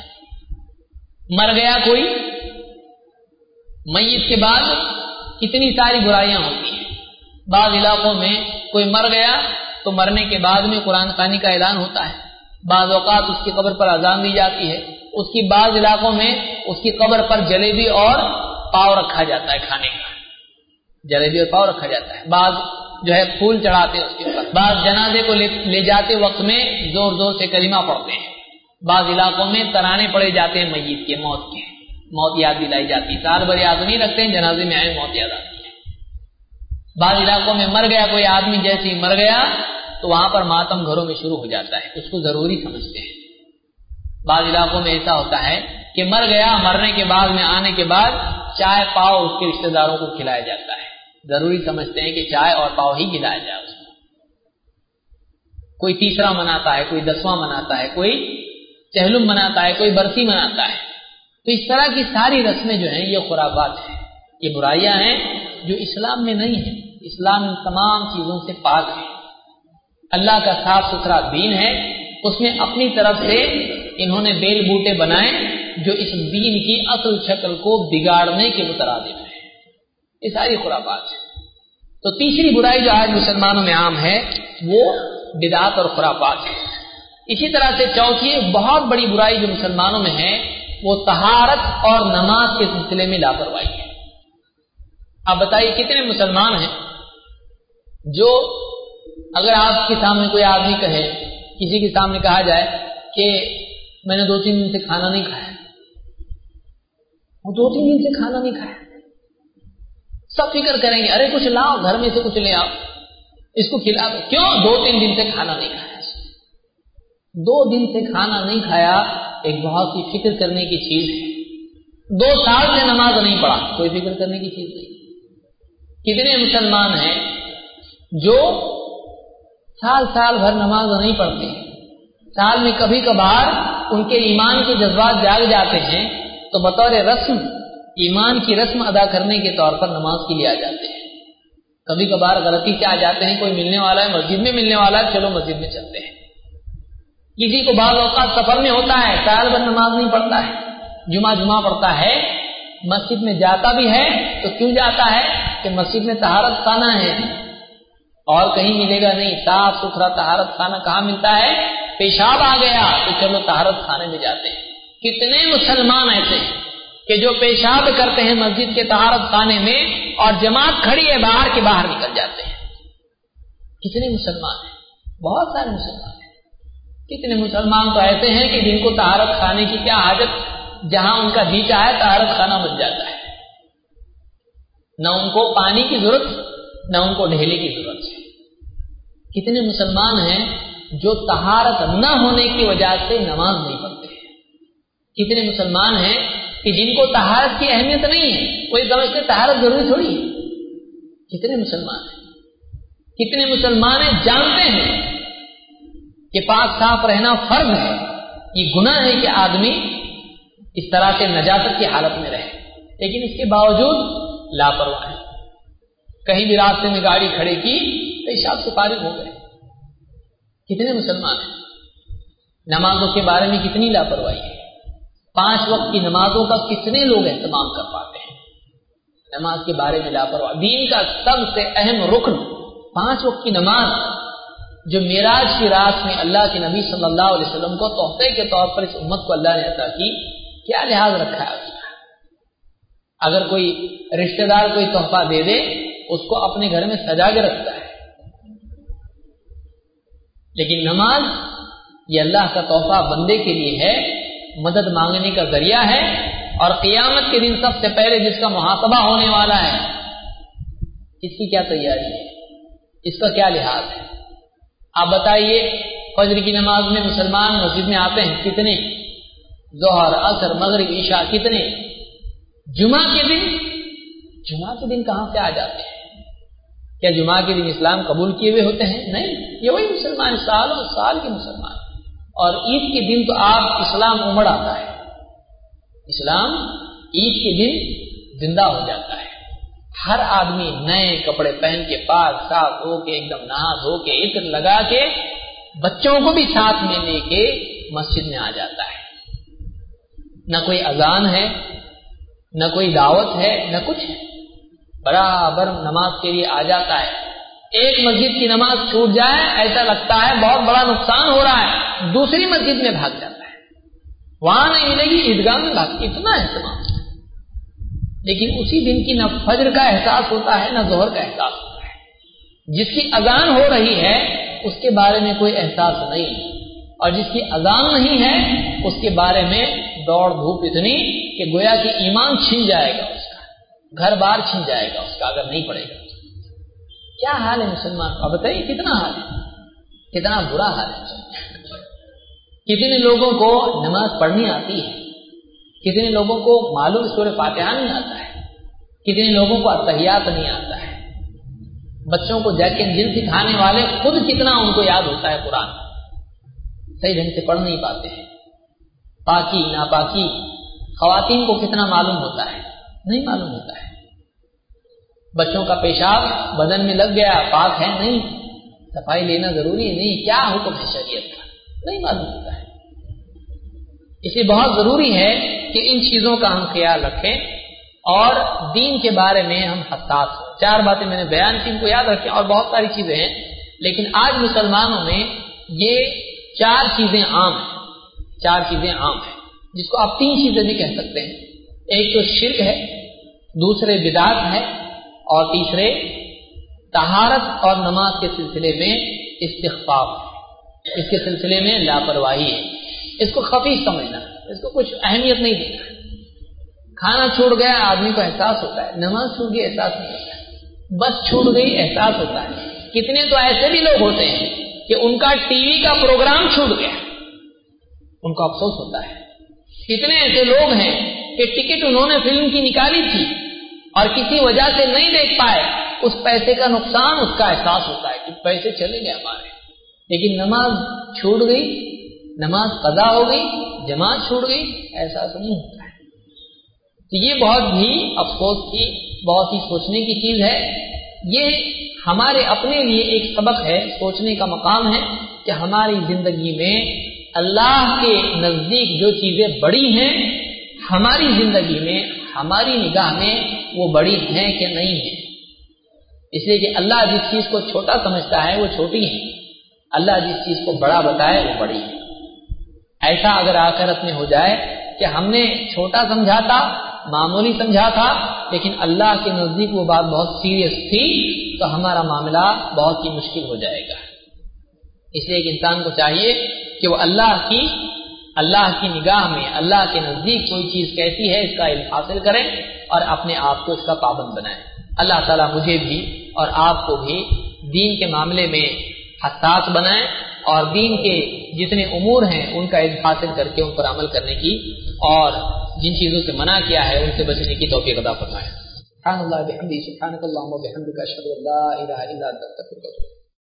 मर गया कोई, मय्यत के बाद कितनी सारी बुराइयां होती हैं। बाद इलाकों में कोई मर गया तो मरने के बाद में कुरान खानी का ऐलान होता है, बाद औकात उसकी कब्र पर अजान दी जाती है, उसकी बाद इलाकों में उसकी कब्र पर जलेबी और पाव रखा जाता है खाने का, जलेबी और पाव रखा जाता है। बाद जो है फूल चढ़ाते हैं उसके ऊपर, बाद जनाजे को ले, ले जाते वक्त में जोर जोर से कलिमा पढ़ते हैं। बाद इलाकों में तराने पड़े जाते हैं मय्यत के, मौत के, मौत याद दिलाई जाती है। साल भर याद नहीं रखते हैं, जनाजे में आए मौत याद आती है। बाद इलाकों में मर गया कोई आदमी, जैसे ही मर गया तो वहां पर मातम घरों में शुरू हो जाता है, उसको जरूरी समझते हैं। बाद इलाकों में ऐसा होता है कि मर गया, मरने के बाद में आने के बाद चाय पाव उसके रिश्तेदारों को खिलाया जाता है, जरूरी समझते हैं कि चाय और पाव ही खिलाया जाए उसको। कोई तीसरा मनाता है, कोई दसवां मनाता है, कोई चहलुम मनाता है, कोई बरसी मनाता है। तो इस तरह की सारी रस्में जो हैं ये खुराफात है, ये बुराइयां हैं जो इस्लाम में नहीं है। इस्लाम इन तमाम चीजों से पाक है, अल्लाह का साफ सुथरा दीन है, उसमें अपनी तरफ से इन्होंने बेल बूटे बनाए जो इस दीन की असल शक्ल को बिगाड़ने के मुतरादिफ है। ये सारी खुराफात है। तो तीसरी बुराई जो आज मुसलमानों में आम है वो बिदात और खुराफात है। इसी तरह से चौथी बहुत बड़ी बुराई जो मुसलमानों में है वो तहारत और नमाज के सिलसिले में लापरवाही है। आप बताइए कितने मुसलमान हैं जो अगर आपके सामने कोई आदमी कहे, किसी के सामने कहा जाए कि मैंने दो तीन दिन से खाना नहीं खाया, वो दो तीन दिन से खाना नहीं खाया, सब फिक्र करेंगे अरे कुछ लाओ, घर में से कुछ ले आओ, इसको खिला दो। क्यों? दो तीन दिन से खाना नहीं खाया। दो दिन से खाना नहीं खाया एक बहुत ही फिक्र करने की चीज है। दो साल से नमाज नहीं पढ़ा, कोई फिक्र करने की चीज नहीं। कितने मुसलमान हैं जो साल साल भर नमाज नहीं पढ़ते हैं, साल में कभी कभार उनके ईमान के जज्बात जाग जाते हैं तो बतौर रस्म, ईमान की रस्म अदा करने के तौर पर नमाज के लिए आ जाते हैं। कभी कभार गलती से आ जाते हैं, कोई मिलने वाला है, मस्जिद में मिलने वाला है, चलो मस्जिद में चलते हैं। किसी को बाज़ औक़ात सफर में होता है, साल भर नमाज नहीं पढ़ता है, जुमा जुमा पढ़ता है, मस्जिद में जाता भी है तो क्यों जाता है कि मस्जिद में तहारत खाना है और कहीं मिलेगा नहीं। साफ सुथरा तहारत खाना कहाँ मिलता है? पेशाब आ गया तो चलो तहारत खाने में जाते हैं। कितने मुसलमान ऐसे हैं कि जो पेशाब करते हैं मस्जिद के तहारत खाने में और जमात खड़ी है बाहर के बाहर निकल जाते हैं। कितने मुसलमान हैं? बहुत सारे मुसलमान हैं। कितने मुसलमान तो ऐसे हैं कि जिनको तहारत खाने की क्या हाजत, जहां उनका जी चाहे तहारत खाना बन जाता है, न उनको पानी की जरूरत न उनको ढेले की जरूरत है। कितने मुसलमान हैं जो तहारत न होने की वजह से नमाज नहीं पढ़ते हैं। कितने मुसलमान हैं कि जिनको तहारत की अहमियत नहीं है, कोई समझते तहारत जरूरी थोड़ी है। कितने मुसलमान हैं, कितने मुसलमान हैं जानते हैं कि पाक साफ रहना फर्ज है, ये गुनाह है कि आदमी इस तरह से नजाकत की हालत में रहे, लेकिन इसके बावजूद लापरवाह है। कहीं भी रास्ते में गाड़ी खड़े की, पेशाब से फारिग हो गए। कितने मुसलमान हैं? नमाजों के बारे में कितनी लापरवाही है। पांच वक्त की नमाजों का कितने लोग एहतमाम कर पाते हैं? नमाज के बारे में लापरवाही। दीन का सबसे अहम रुकन पांच वक्त की नमाज जो मेराज की रात में अल्लाह के नबी सल्लल्लाहु अलैहि वसल्लम को तोहफे के तौर पर इस उम्मत को अल्लाह ने अता की, क्या लिहाज रखा है उसका? अगर कोई रिश्तेदार कोई तोहफा दे दे उसको अपने घर में सजा के रखता है, लेकिन नमाज ये अल्लाह का तोहफा बंदे के लिए है, मदद मांगने का जरिया है, और क़ियामत के दिन सबसे पहले जिसका मुहासबा होने वाला है, इसकी क्या तैयारी है, इसका क्या लिहाज है? आप बताइए फजर की नमाज में मुसलमान मस्जिद में आते हैं कितने, जोहर असर मगरिब ईशा कितने, जुमा के दिन जुमा के दिन कहां से आ जाते हैं? क्या जुमा के दिन इस्लाम कबूल किए हुए होते हैं? नहीं, ये वही मुसलमान सालों साल के मुसलमान। और ईद के दिन तो आप इस्लाम उमड़ आता है, इस्लाम ईद के दिन जिंदा हो जाता है। हर आदमी नए कपड़े पहन के पाक साफ हो के एकदम नहा धो के इत्र लगा के बच्चों को भी साथ में लेके मस्जिद में आ जाता है। न कोई अजान है, न कोई दावत है, न कुछ है, बराबर नमाज के लिए आ जाता है। एक मस्जिद की नमाज छूट जाए ऐसा लगता है बहुत बड़ा नुकसान हो रहा है, दूसरी मस्जिद में भाग जाता है, वहां नहीं मिलेगी ईदगाह में भाग, इतना एहतमाम। लेकिन उसी दिन की न फजर का एहसास होता है न जोहर का एहसास होता है। जिसकी अजान हो रही है उसके बारे में कोई एहसास नहीं, और जिसकी अजान नहीं है उसके बारे में दौड़ धूप इतनी कि गोया कि ईमान छिन जाएगा उसका, घर बार छिन जाएगा उसका अगर नहीं पड़ेगा। क्या हाल है मुसलमान का, बताइए कितना हाल है, कितना बुरा हाल है। कितने लोगों को नमाज पढ़नी आती है, कितने लोगों को मालूम सूरह फातिहा नहीं आता है, कितने लोगों को अत्तहियात नहीं आता है। बच्चों को जैक एंड जिल सिखाने वाले खुद कितना उनको याद होता है कुरान, सही ढंग से पढ़ नहीं पाते हैं। पाकी नापाकी खवातीन को कितना मालूम होता है, नहीं मालूम होता है। बच्चों का पेशाब बदन में लग गया, पाक है नहीं, सफाई लेना जरूरी है नहीं, क्या हुक्म है शरीयत का, नहीं मालूम होता है। इसलिए बहुत जरूरी है कि इन चीजों का हम ख्याल रखें और दीन के बारे में हम हसास हो। चार बातें मैंने बयान की, इनको याद रखें, और बहुत सारी चीजें हैं, लेकिन आज मुसलमानों में ये चार चीजें आम हैं, चार चीजें आम हैं, जिसको आप तीन चीजें भी कह सकते हैं। एक तो शिर्क है, दूसरे बिदात है, और तीसरे तहारत और नमाज के सिलसिले में इस्तिग़फ़ार है, इसके सिलसिले में लापरवाही है। इसको खफी समझना, इसको कुछ अहमियत नहीं देना। खाना छूट गया आदमी को एहसास होता है, नमाज छूट गई एहसास नहीं होता है, बस छूट गई एहसास होता है। कितने तो ऐसे भी लोग होते हैं कि उनका टीवी का प्रोग्राम छूट गया, उनको अफसोस होता है। कितने ऐसे लोग हैं कि टिकट उन्होंने फिल्म की निकाली थी और किसी वजह से नहीं देख पाए, उस पैसे का नुकसान उसका एहसास होता है कि पैसे चले गए हमारे। लेकिन नमाज छूट गई, नमाज कज़ा हो गई, जमात छूट गई, एहसास नहीं होता है। तो ये बहुत ही अफसोस की, बहुत ही सोचने की चीज है। ये हमारे अपने लिए एक सबक है, सोचने का मकाम है कि हमारी जिंदगी में अल्लाह के नजदीक जो चीजें बड़ी हैं, हमारी जिंदगी में, हमारी निगाह में वो बड़ी हैं कि नहीं है। इसलिए कि अल्लाह जिस चीज को छोटा समझता है वो छोटी है, अल्लाह जिस चीज को बड़ा बताए वो बड़ी है। ऐसा अगर आखिरत में हो जाए कि हमने छोटा समझा था, मामूली समझा था, लेकिन अल्लाह के नजदीक वो बात बहुत सीरियस थी, तो हमारा मामला बहुत ही मुश्किल हो जाएगा। इसलिए एक इंसान को चाहिए कि वो अल्लाह की अल्लाह की निगाह में, अल्लाह के नजदीक कोई चीज कैसी है इसका इल्म हासिल करें और अपने आप को इसका पाबंद बनाएं। अल्लाह ताला मुझे भी और आपको भी दीन के मामले में हसास बनाएं और दीन के जितने उमूर हैं उनका इल्म हासिल करके उन पर अमल करने की, और जिन चीजों से मना किया है उनसे बचने की तौफीक अता फरमाएं। सुब्हानल्लाह बिहम्दिही सुब्हानकल्लाहुम्मा व बिहम्दिका अशहदु अल्ला इलाहा इल्ला अंता अस्तगफिरुका व अतूबु इलैक।